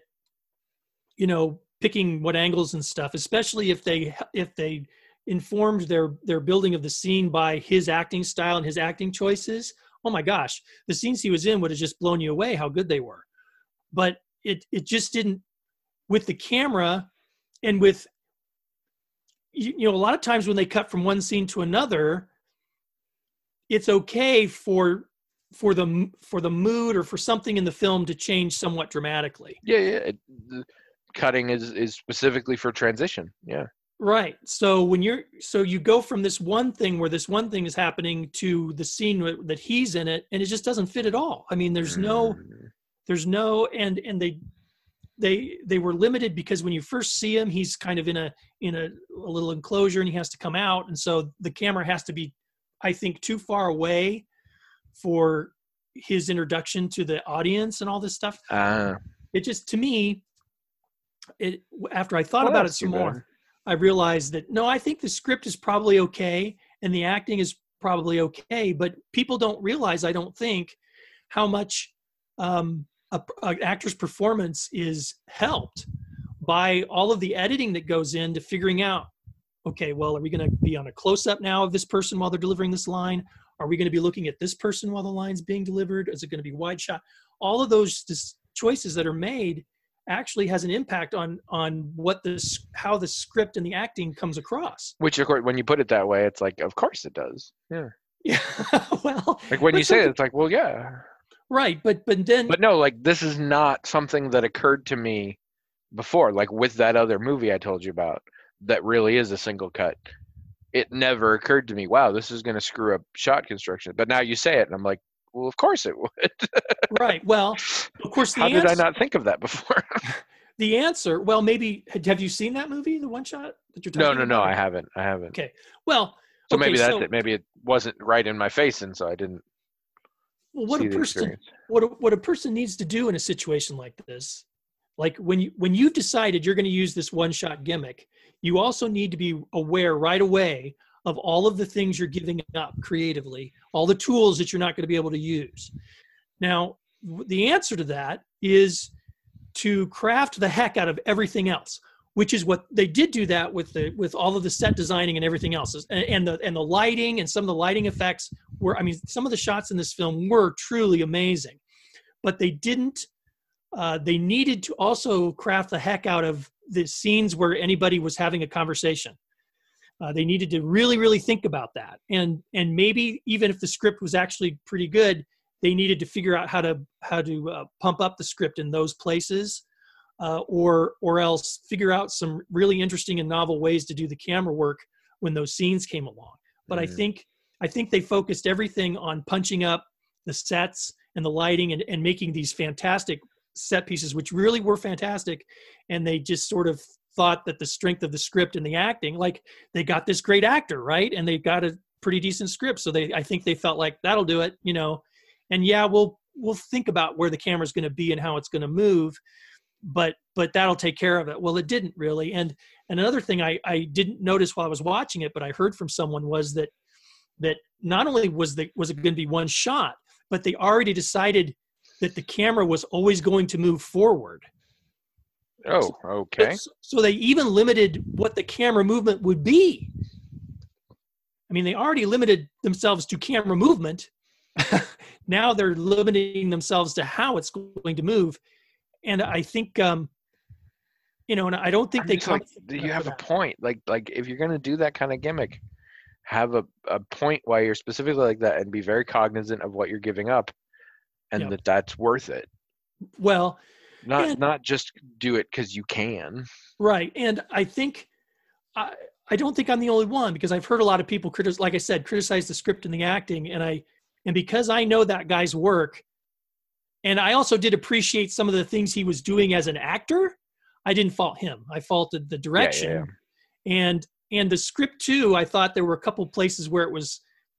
Speaker 3: you know, picking what angles and stuff, especially if they if they informed their their building of the scene by his acting style and his acting choices, oh my gosh, the scenes he was in would have just blown you away how good they were. But it it just didn't, with the camera and with, you, you know, a lot of times when they cut from one scene to another, it's okay for for the for the mood or for something in the film to change somewhat dramatically.
Speaker 2: Yeah, yeah. It, the cutting is is specifically for transition. Yeah.
Speaker 3: Right. So when you're so you go from this one thing where this one thing is happening to the scene w- that he's in it, and it just doesn't fit at all. I mean, there's no
Speaker 2: Mm.
Speaker 3: there's no and and they they they were limited because when you first see him, he's kind of in a in a, a little enclosure and he has to come out, and so the camera has to be, I think, too far away for his introduction to the audience and all this stuff.
Speaker 2: Ah.
Speaker 3: It just, to me, it after I thought
Speaker 2: Well,
Speaker 3: about it
Speaker 2: that's
Speaker 3: some
Speaker 2: too
Speaker 3: more,
Speaker 2: bad.
Speaker 3: I realized that no, I think the script is probably okay and the acting is probably okay, but people don't realize, I don't think, how much um, a, an actor's performance is helped by all of the editing that goes into figuring out, okay, well, are we going to be on a close-up now of this person while they're delivering this line? Are we going to be looking at this person while the line's being delivered? Is it going to be wide shot? All of those dis- choices that are made actually has an impact on on what this, how the script and the acting comes across.
Speaker 2: Which, of course, when you put it that way, it's like, of course it does. Yeah.
Speaker 3: Yeah. Well,
Speaker 2: Like when
Speaker 3: but
Speaker 2: you say it,
Speaker 3: something-
Speaker 2: it's like, well, yeah.
Speaker 3: right, but but then
Speaker 2: But no, like this is not something that occurred to me before. Like with that other movie I told you about, that really is a single cut. It never occurred to me, wow, this is going to screw up shot construction. But now you say it, and I'm like, well, of course it would.
Speaker 3: right. Well, of course, the
Speaker 2: How did I
Speaker 3: answer,
Speaker 2: not think of that before?
Speaker 3: the answer. Well, maybe have you seen that movie, the one shot that you're talking
Speaker 2: no,
Speaker 3: about?
Speaker 2: no, no, I haven't. I haven't.
Speaker 3: Okay. Well,
Speaker 2: So
Speaker 3: okay,
Speaker 2: maybe that's
Speaker 3: so,
Speaker 2: it. Maybe it wasn't right in my face, and so I didn't
Speaker 3: well, what
Speaker 2: see
Speaker 3: a
Speaker 2: the
Speaker 3: person
Speaker 2: experience.
Speaker 3: what a, what a person needs to do in a situation like this, like when you when you've decided you're going to use this one shot gimmick, you also need to be aware right away of all of the things you're giving up creatively, all the tools that you're not going to be able to use. Now, w- the answer to that is to craft the heck out of everything else, which is what they did do that with the with all of the set designing and everything else, and, and the and the lighting and some of the lighting effects were. I mean, some of the shots in this film were truly amazing, but they didn't. Uh, they needed to also craft the heck out of the scenes where anybody was having a conversation. Uh, they needed to really, really think about that, and and maybe even if the script was actually pretty good, they needed to figure out how to how to uh, pump up the script in those places. Uh, or or else figure out some really interesting and novel ways to do the camera work when those scenes came along. But I
Speaker 2: Mhm.
Speaker 3: think I think they focused everything on punching up the sets and the lighting and, and making these fantastic set pieces, which really were fantastic. And they just sort of thought that the strength of the script and the acting, like they got this great actor, right? And they got a pretty decent script. So they I think they felt like that'll do it, you know. And yeah, we'll we'll think about where the camera's going to be and how it's going to move. but but that'll take care of it. Well, it didn't really. And, and another thing I, I didn't notice while I was watching it, but I heard from someone was that that not only was the was it going to be one shot, but they already decided that the camera was always going to move forward.
Speaker 2: Oh, okay.
Speaker 3: So, so they even limited what the camera movement would be. I mean, they already limited themselves to camera movement. Now they're limiting themselves to how it's going to move. And I think, um, you know, and I don't think
Speaker 2: I
Speaker 3: they
Speaker 2: mean, it's like,
Speaker 3: compensated
Speaker 2: you
Speaker 3: for
Speaker 2: have a
Speaker 3: that.
Speaker 2: point. Like, like if you're gonna do that kind of gimmick, have a, a point why you're specifically like that, and be very cognizant of what you're giving up, and
Speaker 3: Yep.
Speaker 2: that that's worth it.
Speaker 3: Well,
Speaker 2: Not
Speaker 3: And-
Speaker 2: not just do it because you can.
Speaker 3: right. And I think, I, I don't think I'm the only one, because I've heard a lot of people criticize, like I said, criticize the script and the acting. And I, and because I know that guy's work, and I also did appreciate some of the things he was doing as an actor, I didn't fault him. I faulted the direction.
Speaker 2: yeah.
Speaker 3: And, and the script too, I thought there were a couple places where it was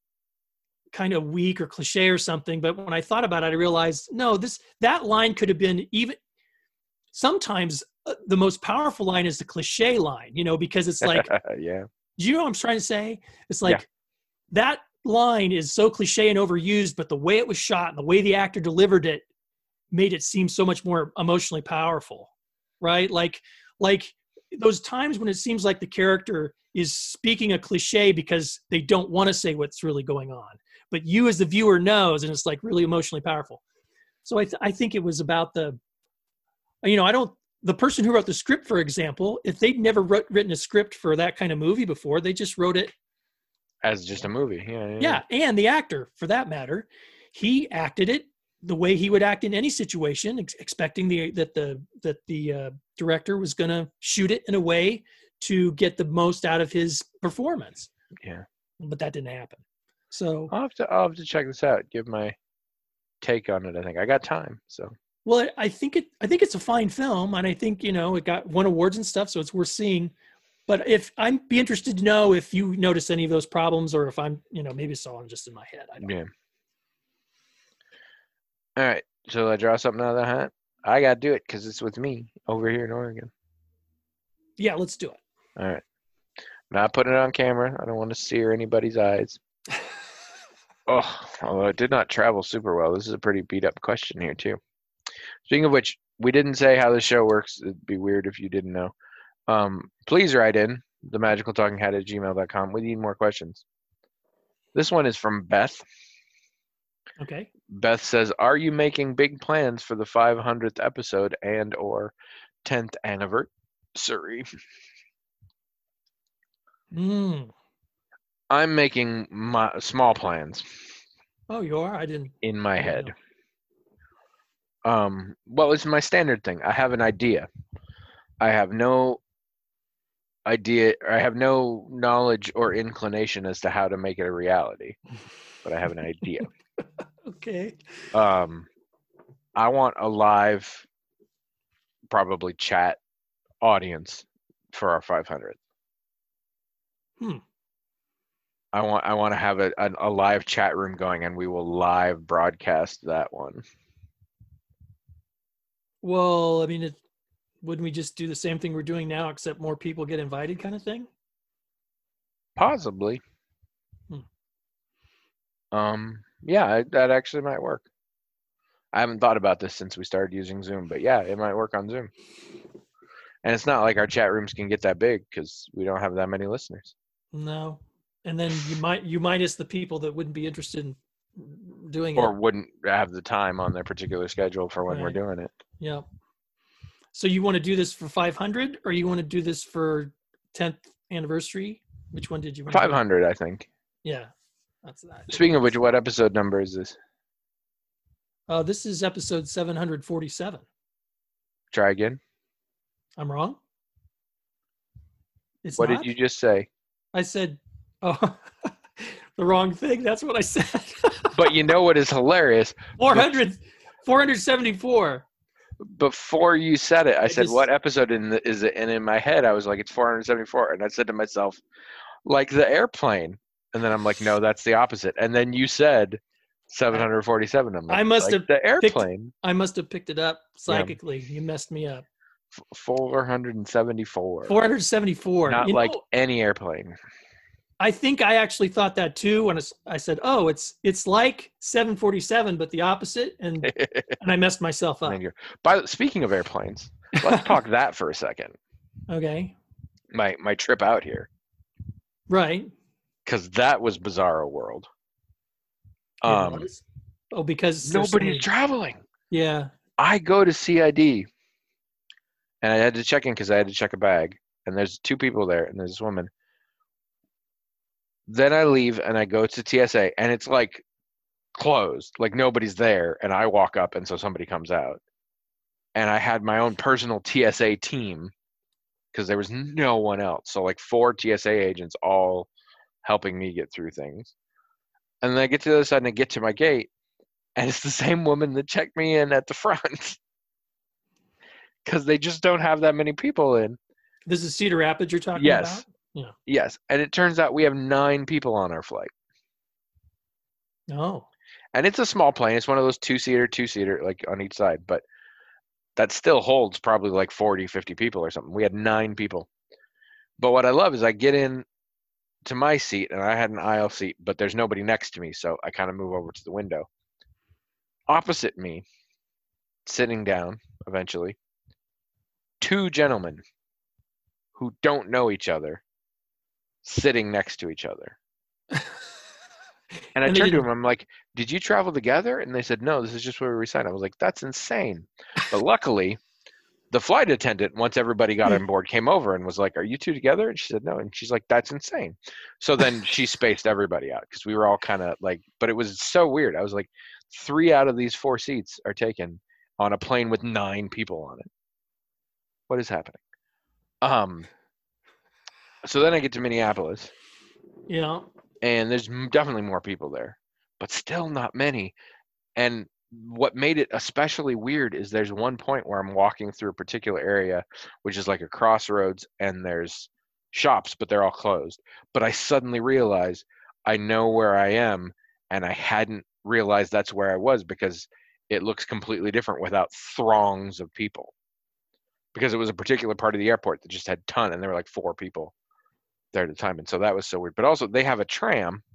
Speaker 3: kind of weak or cliche or something. But when I thought about it, I realized, no, this, that line could have been even, sometimes uh, the most powerful line is the cliche line, you know, because it's like,
Speaker 2: yeah.
Speaker 3: do you know what I'm trying to say? It's like that line is so cliche and overused, but the way it was shot and the way the actor delivered it made it seem so much more emotionally powerful, right? Like, like those times when it seems like the character is speaking a cliche because they don't want to say what's really going on, but you as the viewer knows, and it's like really emotionally powerful. So I, th- I think it was about the, you know, I don't, the person who wrote the script, for example, if they'd never wrote, written a script for that kind of movie before, they just wrote it.
Speaker 2: As just a movie. Yeah. Yeah.
Speaker 3: Yeah. And the actor, for that matter, he acted it the way he would act in any situation, ex- expecting the, that the, that the uh, director was going to shoot it in a way to get the most out of his performance.
Speaker 2: Yeah.
Speaker 3: But that didn't happen. So,
Speaker 2: I'll have to I'll have to check this out. Give my take on it. I think I got time. So
Speaker 3: well, I think it, I think it's a fine film, and I think, you know, it got won awards and stuff, so it's worth seeing. But if I'd be interested to know if you notice any of those problems, or if I'm, you know, maybe it's all just in my head. I don't know.
Speaker 2: yeah. All right. So I draw something out of the hat. I gotta do it because it's with me over here in Oregon.
Speaker 3: Yeah, let's do it.
Speaker 2: All right. I'm not putting it on camera. I don't want to sear anybody's eyes. Oh, although it did not travel super well. This is a pretty beat up question here too. Speaking of which, we didn't say how the show works. It'd be weird if you didn't know. Um, please write in the magical talking hat at gmail dot com. We need more questions. This one is from Beth.
Speaker 3: Okay.
Speaker 2: Beth says, "Are you making big plans for the five hundredth episode and or tenth anniversary?"
Speaker 3: Mm.
Speaker 2: I'm making my small plans
Speaker 3: Oh, you are? I didn't.
Speaker 2: in my
Speaker 3: I didn't
Speaker 2: head. Um, well, it's my standard thing. I have an idea. I have no idea, I have no knowledge or inclination as to how to make it a reality, but I have an idea.
Speaker 3: Okay.
Speaker 2: Um, I want a live, probably chat audience for our five hundredth.
Speaker 3: Hmm.
Speaker 2: I want I want to have a, a a live chat room going, and we will live broadcast that one.
Speaker 3: Well, I mean, it, wouldn't we just do the same thing we're doing now, except more people get invited, kind of thing?
Speaker 2: Possibly.
Speaker 3: Hmm.
Speaker 2: Um, yeah, that actually might work. I haven't thought about this since we started using Zoom, but yeah, it might work on Zoom. And it's not like our chat rooms can get that big because we don't have that many listeners.
Speaker 3: No. And then you might you minus the people that wouldn't be interested in doing
Speaker 2: Or
Speaker 3: it.
Speaker 2: wouldn't have the time on their particular schedule for when we're
Speaker 3: Right.
Speaker 2: doing it.
Speaker 3: Yeah. So you want to do this for five hundred, or you want to do this for tenth anniversary? Which one did you want to do?
Speaker 2: five hundred, I think.
Speaker 3: Yeah. That's that.
Speaker 2: Speaking of which, what episode number is this?
Speaker 3: Uh, this is episode seven hundred forty-seven.
Speaker 2: Try again.
Speaker 3: I'm wrong? It's
Speaker 2: What
Speaker 3: not?
Speaker 2: did you just say?
Speaker 3: I said, oh, the wrong thing. That's what I said.
Speaker 2: But you know what is hilarious?
Speaker 3: four hundred, four hundred seventy-four.
Speaker 2: Before you said it, I,
Speaker 3: I
Speaker 2: said,
Speaker 3: just-
Speaker 2: what episode in the, is it? And in my head, I was like, it's four hundred seventy-four. And I said to myself, like the airplane. And then I'm like, no, that's the opposite. And then you said seven hundred forty-seven. I'm like,
Speaker 3: I must
Speaker 2: like
Speaker 3: have
Speaker 2: the
Speaker 3: picked-
Speaker 2: airplane.
Speaker 3: I must have picked it up psychically. You messed me up.
Speaker 2: F- four hundred seventy-four.
Speaker 3: four hundred seventy-four.
Speaker 2: Not
Speaker 3: You
Speaker 2: like
Speaker 3: know,
Speaker 2: any airplane.
Speaker 3: I think I actually thought that too when it's- I said, "Oh, it's it's like seven forty-seven, but the opposite," and and I messed myself up.
Speaker 2: And you're- By the- speaking of airplanes, let's talk that for a second.
Speaker 3: Okay,
Speaker 2: My my trip out here,
Speaker 3: right.
Speaker 2: because that was Bizarro World.
Speaker 3: It
Speaker 2: Um,
Speaker 3: was? Oh, because there's so
Speaker 2: nobody's
Speaker 3: many-
Speaker 2: traveling.
Speaker 3: Yeah.
Speaker 2: I go to C I D, and I had to check in because I had to check a bag. And there's two people there, and there's this woman. Then I leave, and I go to T S A, and it's like closed, like nobody's there. And I walk up, and so somebody comes out. And I had my own personal T S A team because there was no one else. So like four T S A agents all helping me get through things. And then I get to the other side, and I get to my gate, and it's the same woman that checked me in at the front. Because they just don't have that many people in.
Speaker 3: This is Cedar Rapids you're talking
Speaker 2: Yes.
Speaker 3: about?
Speaker 2: Yes. And it turns out we have nine people on our flight.
Speaker 3: No.
Speaker 2: And it's a small plane. It's one of those two-seater, two-seater, like on each side. But that still holds probably like forty, fifty people or something. We had nine people. But what I love is I get in to my seat, and I had an aisle seat, but there's nobody next to me. So I kind of move over to the window. Opposite me, sitting down eventually, two gentlemen who don't know each other sitting next to each other. And I
Speaker 3: And they
Speaker 2: turned to
Speaker 3: didn't-
Speaker 2: him, I'm like, did you travel together? And they said, no, this is just where we resigned. I was like, that's insane. But luckily, the flight attendant, once everybody got on board, came over and was like, are you two together? And she said, no. And she's like, that's insane. So then she spaced everybody out because we were all kind of like, but it was so weird. I was like, three out of these four seats are taken on a plane with nine people on it. What is happening? Um. So then I get to Minneapolis,
Speaker 3: Yeah.
Speaker 2: and there's m- definitely more people there, but still not many. And what made it especially weird is there's one point where I'm walking through a particular area, which is like a crossroads, and there's shops, but they're all closed. But I suddenly realize I know where I am, and I hadn't realized that's where I was because it looks completely different without throngs of people. Because it was a particular part of the airport that just had a ton, and there were like four people there at the time. And so that was so weird. But also, they have a tram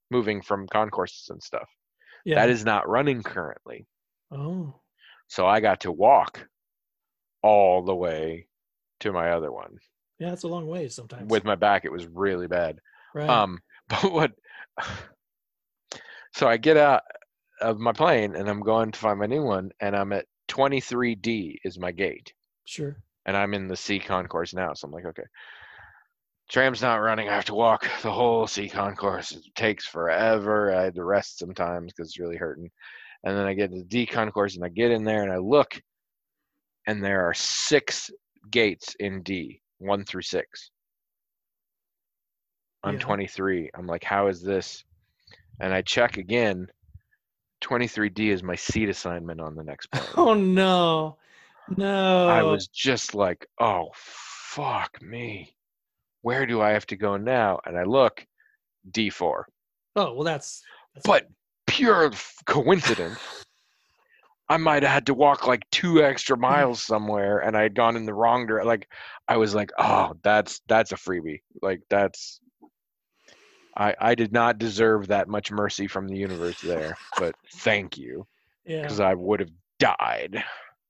Speaker 2: moving from concourses and stuff.
Speaker 3: Yeah.
Speaker 2: That is not running currently.
Speaker 3: Oh.
Speaker 2: So I got to walk all the way to my other one.
Speaker 3: Yeah, it's a long way sometimes.
Speaker 2: With my back, it was really bad.
Speaker 3: right.
Speaker 2: Um, but what? So I get out of my plane and I'm going to find my new one, and I'm at twenty-three D is my gate,
Speaker 3: Sure.
Speaker 2: and I'm in the C concourse now. So I'm like, okay, tram's not running. I have to walk the whole C concourse. It takes forever. I had to rest sometimes because it's really hurting. And then I get to the D concourse and I get in there and I look, and there are six gates in D, one through six. I'm
Speaker 3: Yeah.
Speaker 2: twenty-three. I'm like, how is this? And I check again. twenty-three D is my seat assignment on the next plane.
Speaker 3: Oh no. No.
Speaker 2: I was just like, oh, fuck me. Where do I have to go now? And I look, D four.
Speaker 3: Oh, well that's, that's
Speaker 2: But pure f- coincidence, I might have had to walk like two extra miles somewhere, and I had gone in the wrong direction. Like, I was like, oh, that's that's a freebie. Like, that's I I did not deserve that much mercy from the universe there, but thank you,
Speaker 3: yeah.
Speaker 2: because I would have died.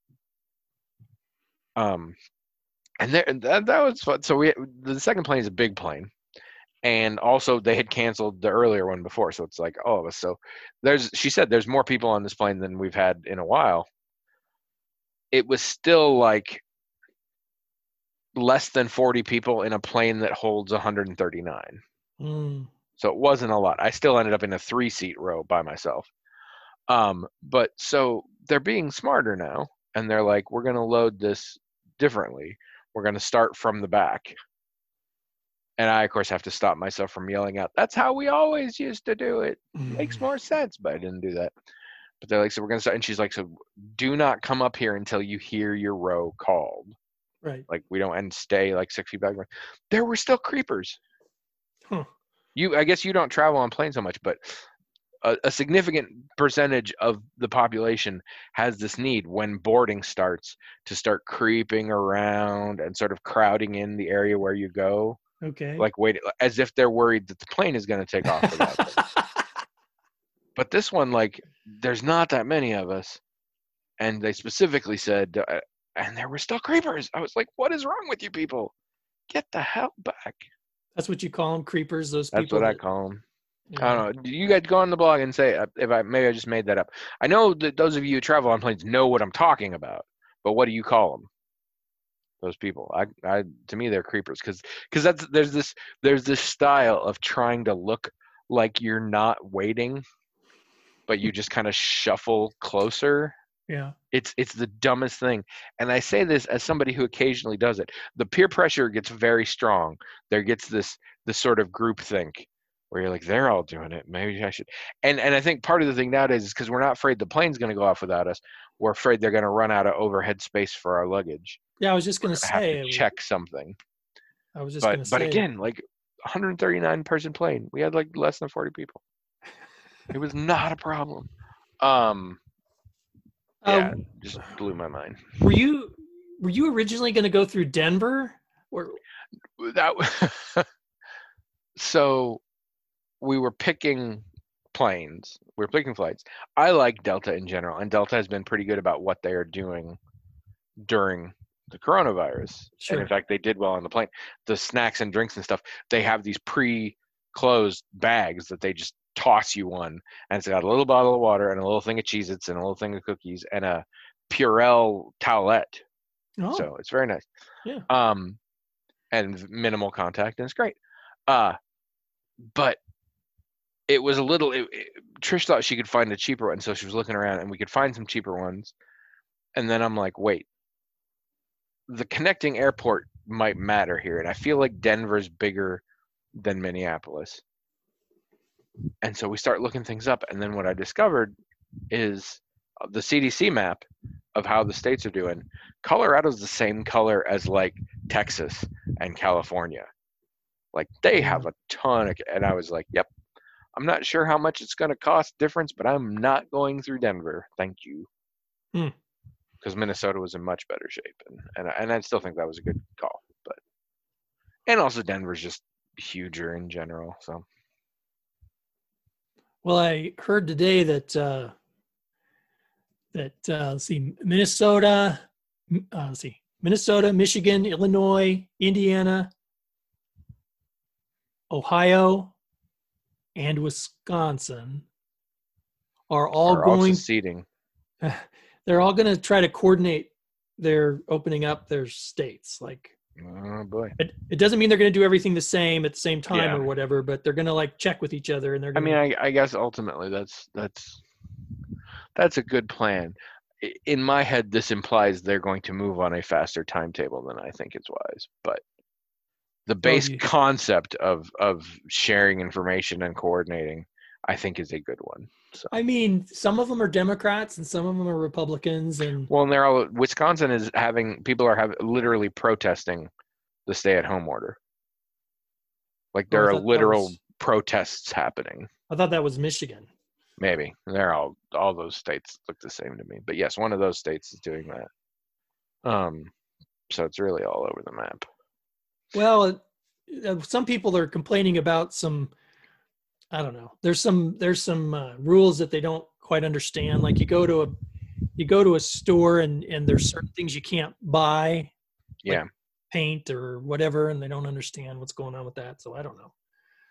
Speaker 2: Um, and there and that, that was fun. So we the second plane is a big plane, and also they had canceled the earlier one before, so it's like all of us. So there's she said there's more people on this plane than we've had in a while. It was still like less than forty people in a plane that holds one hundred thirty-nine.
Speaker 3: Mm.
Speaker 2: So it wasn't a lot. I still ended up in a three-seat row by myself. Um, but so they're being smarter now, and they're like, we're going to load this differently. We're going to start from the back. And I, of course, have to stop myself from yelling out, that's how we always used to do it. Makes more sense, but I didn't do that. But they're like, so we're going to start. And she's like, so do not come up here until you hear your row called.
Speaker 3: Right.
Speaker 2: Like, we don't, and stay like six feet back. There were still creepers.
Speaker 3: Huh.
Speaker 2: You, I guess you don't travel on planes so much, but a, a significant percentage of the population has this need when boarding starts to start creeping around and sort of crowding in the area where you go.
Speaker 3: Okay.
Speaker 2: Like, wait, as if they're worried that the plane is going to take off without them. But this one, like, there's not that many of us. And they specifically said, uh, and there were still creepers. I was like, what is wrong with you people? Get the hell back.
Speaker 3: That's what you call them, creepers. Those
Speaker 2: That's
Speaker 3: people.
Speaker 2: what I
Speaker 3: that,
Speaker 2: call them.
Speaker 3: yeah.
Speaker 2: I don't know. You guys go on the blog and say, uh, if I maybe I just made that up. I know that those of you who travel on planes know what I'm talking about, but what do you call them? Those people. I, I, to me, they're creepers because, because that's there's this there's this style of trying to look like you're not waiting, but you just kind of shuffle closer.
Speaker 3: Yeah.
Speaker 2: It's it's the dumbest thing. And I say this as somebody who occasionally does it. The peer pressure gets very strong. There gets this this sort of group think where you're like, they're all doing it. Maybe I should. And and I think part of the thing nowadays is because we're not afraid the plane's going to go off without us. We're afraid they're going to run out of overhead space for our luggage.
Speaker 3: Yeah, I was just going to
Speaker 2: I have
Speaker 3: say.
Speaker 2: to check something.
Speaker 3: I was just
Speaker 2: But
Speaker 3: going to
Speaker 2: but
Speaker 3: say.
Speaker 2: again, like one hundred thirty-nine person plane. We had like less than forty people. It was not a problem. Um. Yeah,
Speaker 3: um,
Speaker 2: just blew my mind.
Speaker 3: Were you were you originally going to go through Denver? Or
Speaker 2: that so we were picking planes. We were picking flights. I like Delta in general, and Delta has been pretty good about what they are doing during the coronavirus.
Speaker 3: Sure.
Speaker 2: And in fact, they did well on the plane. The snacks and drinks and stuff, they have these pre-closed bags that they just toss you one, and it's got a little bottle of water and a little thing of Cheez-Its and a little thing of cookies and a Purell towelette.
Speaker 3: oh,
Speaker 2: So it's very nice.
Speaker 3: Yeah.
Speaker 2: Um, and minimal contact, and it's great. Uh, but it was a little. It, it, Trish thought she could find a cheaper one, so she was looking around, and we could find some cheaper ones. And then I'm like, wait, the connecting airport might matter here, and I feel like Denver's bigger than Minneapolis. And so we start looking things up, and then what I discovered is the C D C map of how the states are doing. Colorado's the same color as like Texas and California. Like they have a ton of, and I was like, yep, I'm not sure how much it's going to cost difference, but I'm not going through Denver. Thank you.
Speaker 3: Hmm.
Speaker 2: Because Minnesota was in much better shape. And, and, and I still think that was a good call. But, and also Denver's just huger in general. So
Speaker 3: Well, I heard today that uh, that uh, let's see, Minnesota, uh, let's see, Minnesota, Michigan, Illinois, Indiana, Ohio, and Wisconsin are all
Speaker 2: Are all
Speaker 3: going.
Speaker 2: seceding.
Speaker 3: They're all going to try to coordinate their opening up their states. Like,
Speaker 2: Oh boy.
Speaker 3: it, it doesn't mean they're going to do everything the same at the same time
Speaker 2: Yeah.
Speaker 3: or whatever, but they're going to like check with each other, and they're.
Speaker 2: I
Speaker 3: Gonna,
Speaker 2: mean, I, I guess ultimately that's that's that's a good plan. I- In my head, this implies they're going to move on a faster timetable than I think is wise. But the base
Speaker 3: you-
Speaker 2: concept of of sharing information and coordinating, I think, is a good one. So.
Speaker 3: I mean, some of them are Democrats and some of them are Republicans, and
Speaker 2: Well, and they're all Wisconsin is having people are have literally protesting the stay-at-home order. Like
Speaker 3: Oh, I
Speaker 2: there are
Speaker 3: thought that
Speaker 2: literal
Speaker 3: was-
Speaker 2: protests happening.
Speaker 3: I thought that was Michigan.
Speaker 2: Maybe they're all all those states look the same to me. But yes, one of those states is doing that. Um, so it's really all over the map.
Speaker 3: Well, uh, some people are complaining about some. I don't know. There's some there's some uh, rules that they don't quite understand. Like you go to a you go to a store and and there's certain things you can't buy,
Speaker 2: Yeah.
Speaker 3: paint or whatever, and they don't understand what's going on with that. So I don't know.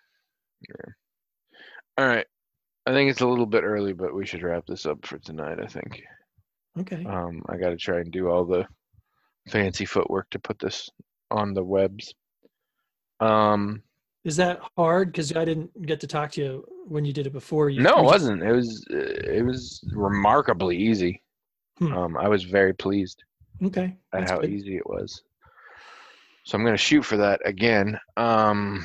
Speaker 2: All right. I think it's a little bit early, but we should wrap this up for tonight, I think.
Speaker 3: Okay.
Speaker 2: Um, I got to try and do all the fancy footwork to put this on the webs. Um,
Speaker 3: Is that hard? Because I didn't get to talk to you when you did it before. You,
Speaker 2: no, it
Speaker 3: we just-
Speaker 2: wasn't. It was uh, it was remarkably easy.
Speaker 3: Hmm.
Speaker 2: Um, I was very pleased
Speaker 3: Okay.
Speaker 2: at
Speaker 3: That's
Speaker 2: how
Speaker 3: good.
Speaker 2: easy it was. So I'm going to shoot for that again. Um,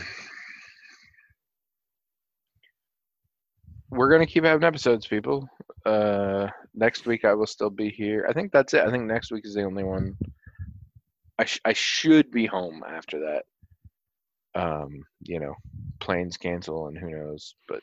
Speaker 2: we're going to keep having episodes, people. Uh, next week I will still be here. I think that's it. I think next week is the only one. I sh- I should be home after that. Um, you know, planes cancel and who knows, but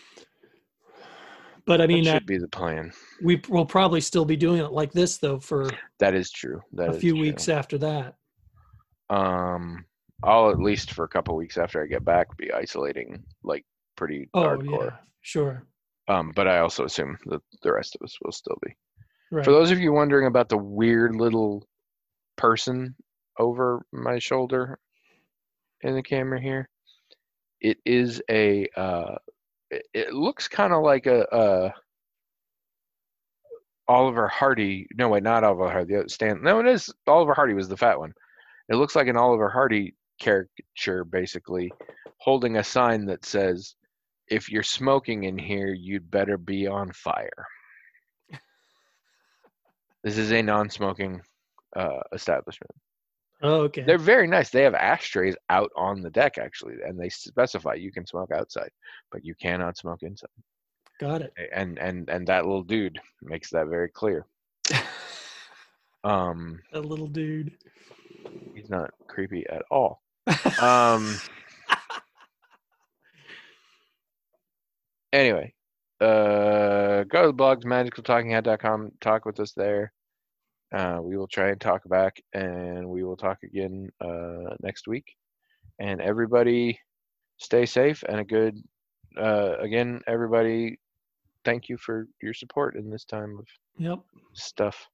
Speaker 3: But I
Speaker 2: that
Speaker 3: mean, uh,
Speaker 2: should be the plan.
Speaker 3: we will probably still be doing it like this though for
Speaker 2: That is true. That
Speaker 3: a
Speaker 2: is
Speaker 3: few
Speaker 2: true.
Speaker 3: weeks after that.
Speaker 2: Um, I'll at least for a couple weeks after I get back be isolating like pretty
Speaker 3: Oh
Speaker 2: hardcore.
Speaker 3: yeah, sure.
Speaker 2: Um, but I also assume that the rest of us will still be.
Speaker 3: Right.
Speaker 2: For those of you wondering about the weird little person over my shoulder in the camera here, it is a. Uh, it, it looks kind of like a, a Oliver Hardy. No, wait, not Oliver Hardy. The other Stan. No, it is Oliver Hardy was the fat one. It looks like an Oliver Hardy caricature, basically, holding a sign that says, "If you're smoking in here, you'd better be on fire." This is a non-smoking uh, establishment.
Speaker 3: Oh, okay.
Speaker 2: They're very nice. They have ashtrays out on the deck, actually, and they specify you can smoke outside, but you cannot smoke inside.
Speaker 3: Got it.
Speaker 2: And and and that little dude makes that very clear. Um,
Speaker 3: That little dude.
Speaker 2: he's not creepy at all. Um. Anyway, uh, go to the blogs, magical talking hat dot com. Talk with us there. Uh, we will try and talk back, and we will talk again uh, next week. And everybody, stay safe and a good. Uh, again, everybody, thank you for your support in this time of
Speaker 3: Yep.
Speaker 2: stuff.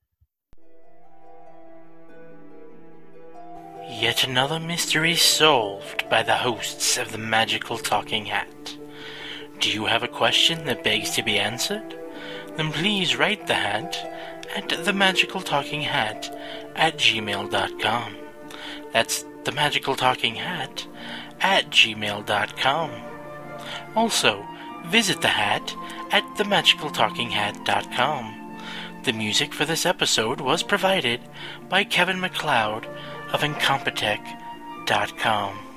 Speaker 1: Yet another mystery solved by the hosts of the Magical Talking Hat. Do you have a question that begs to be answered? Then please write the hat at themagicaltalkinghat at gmail dot com. That's themagicaltalkinghat at gmail dot com. Also, visit the hat at themagicaltalkinghat dot com. The music for this episode was provided by Kevin MacLeod of incompetech dot com.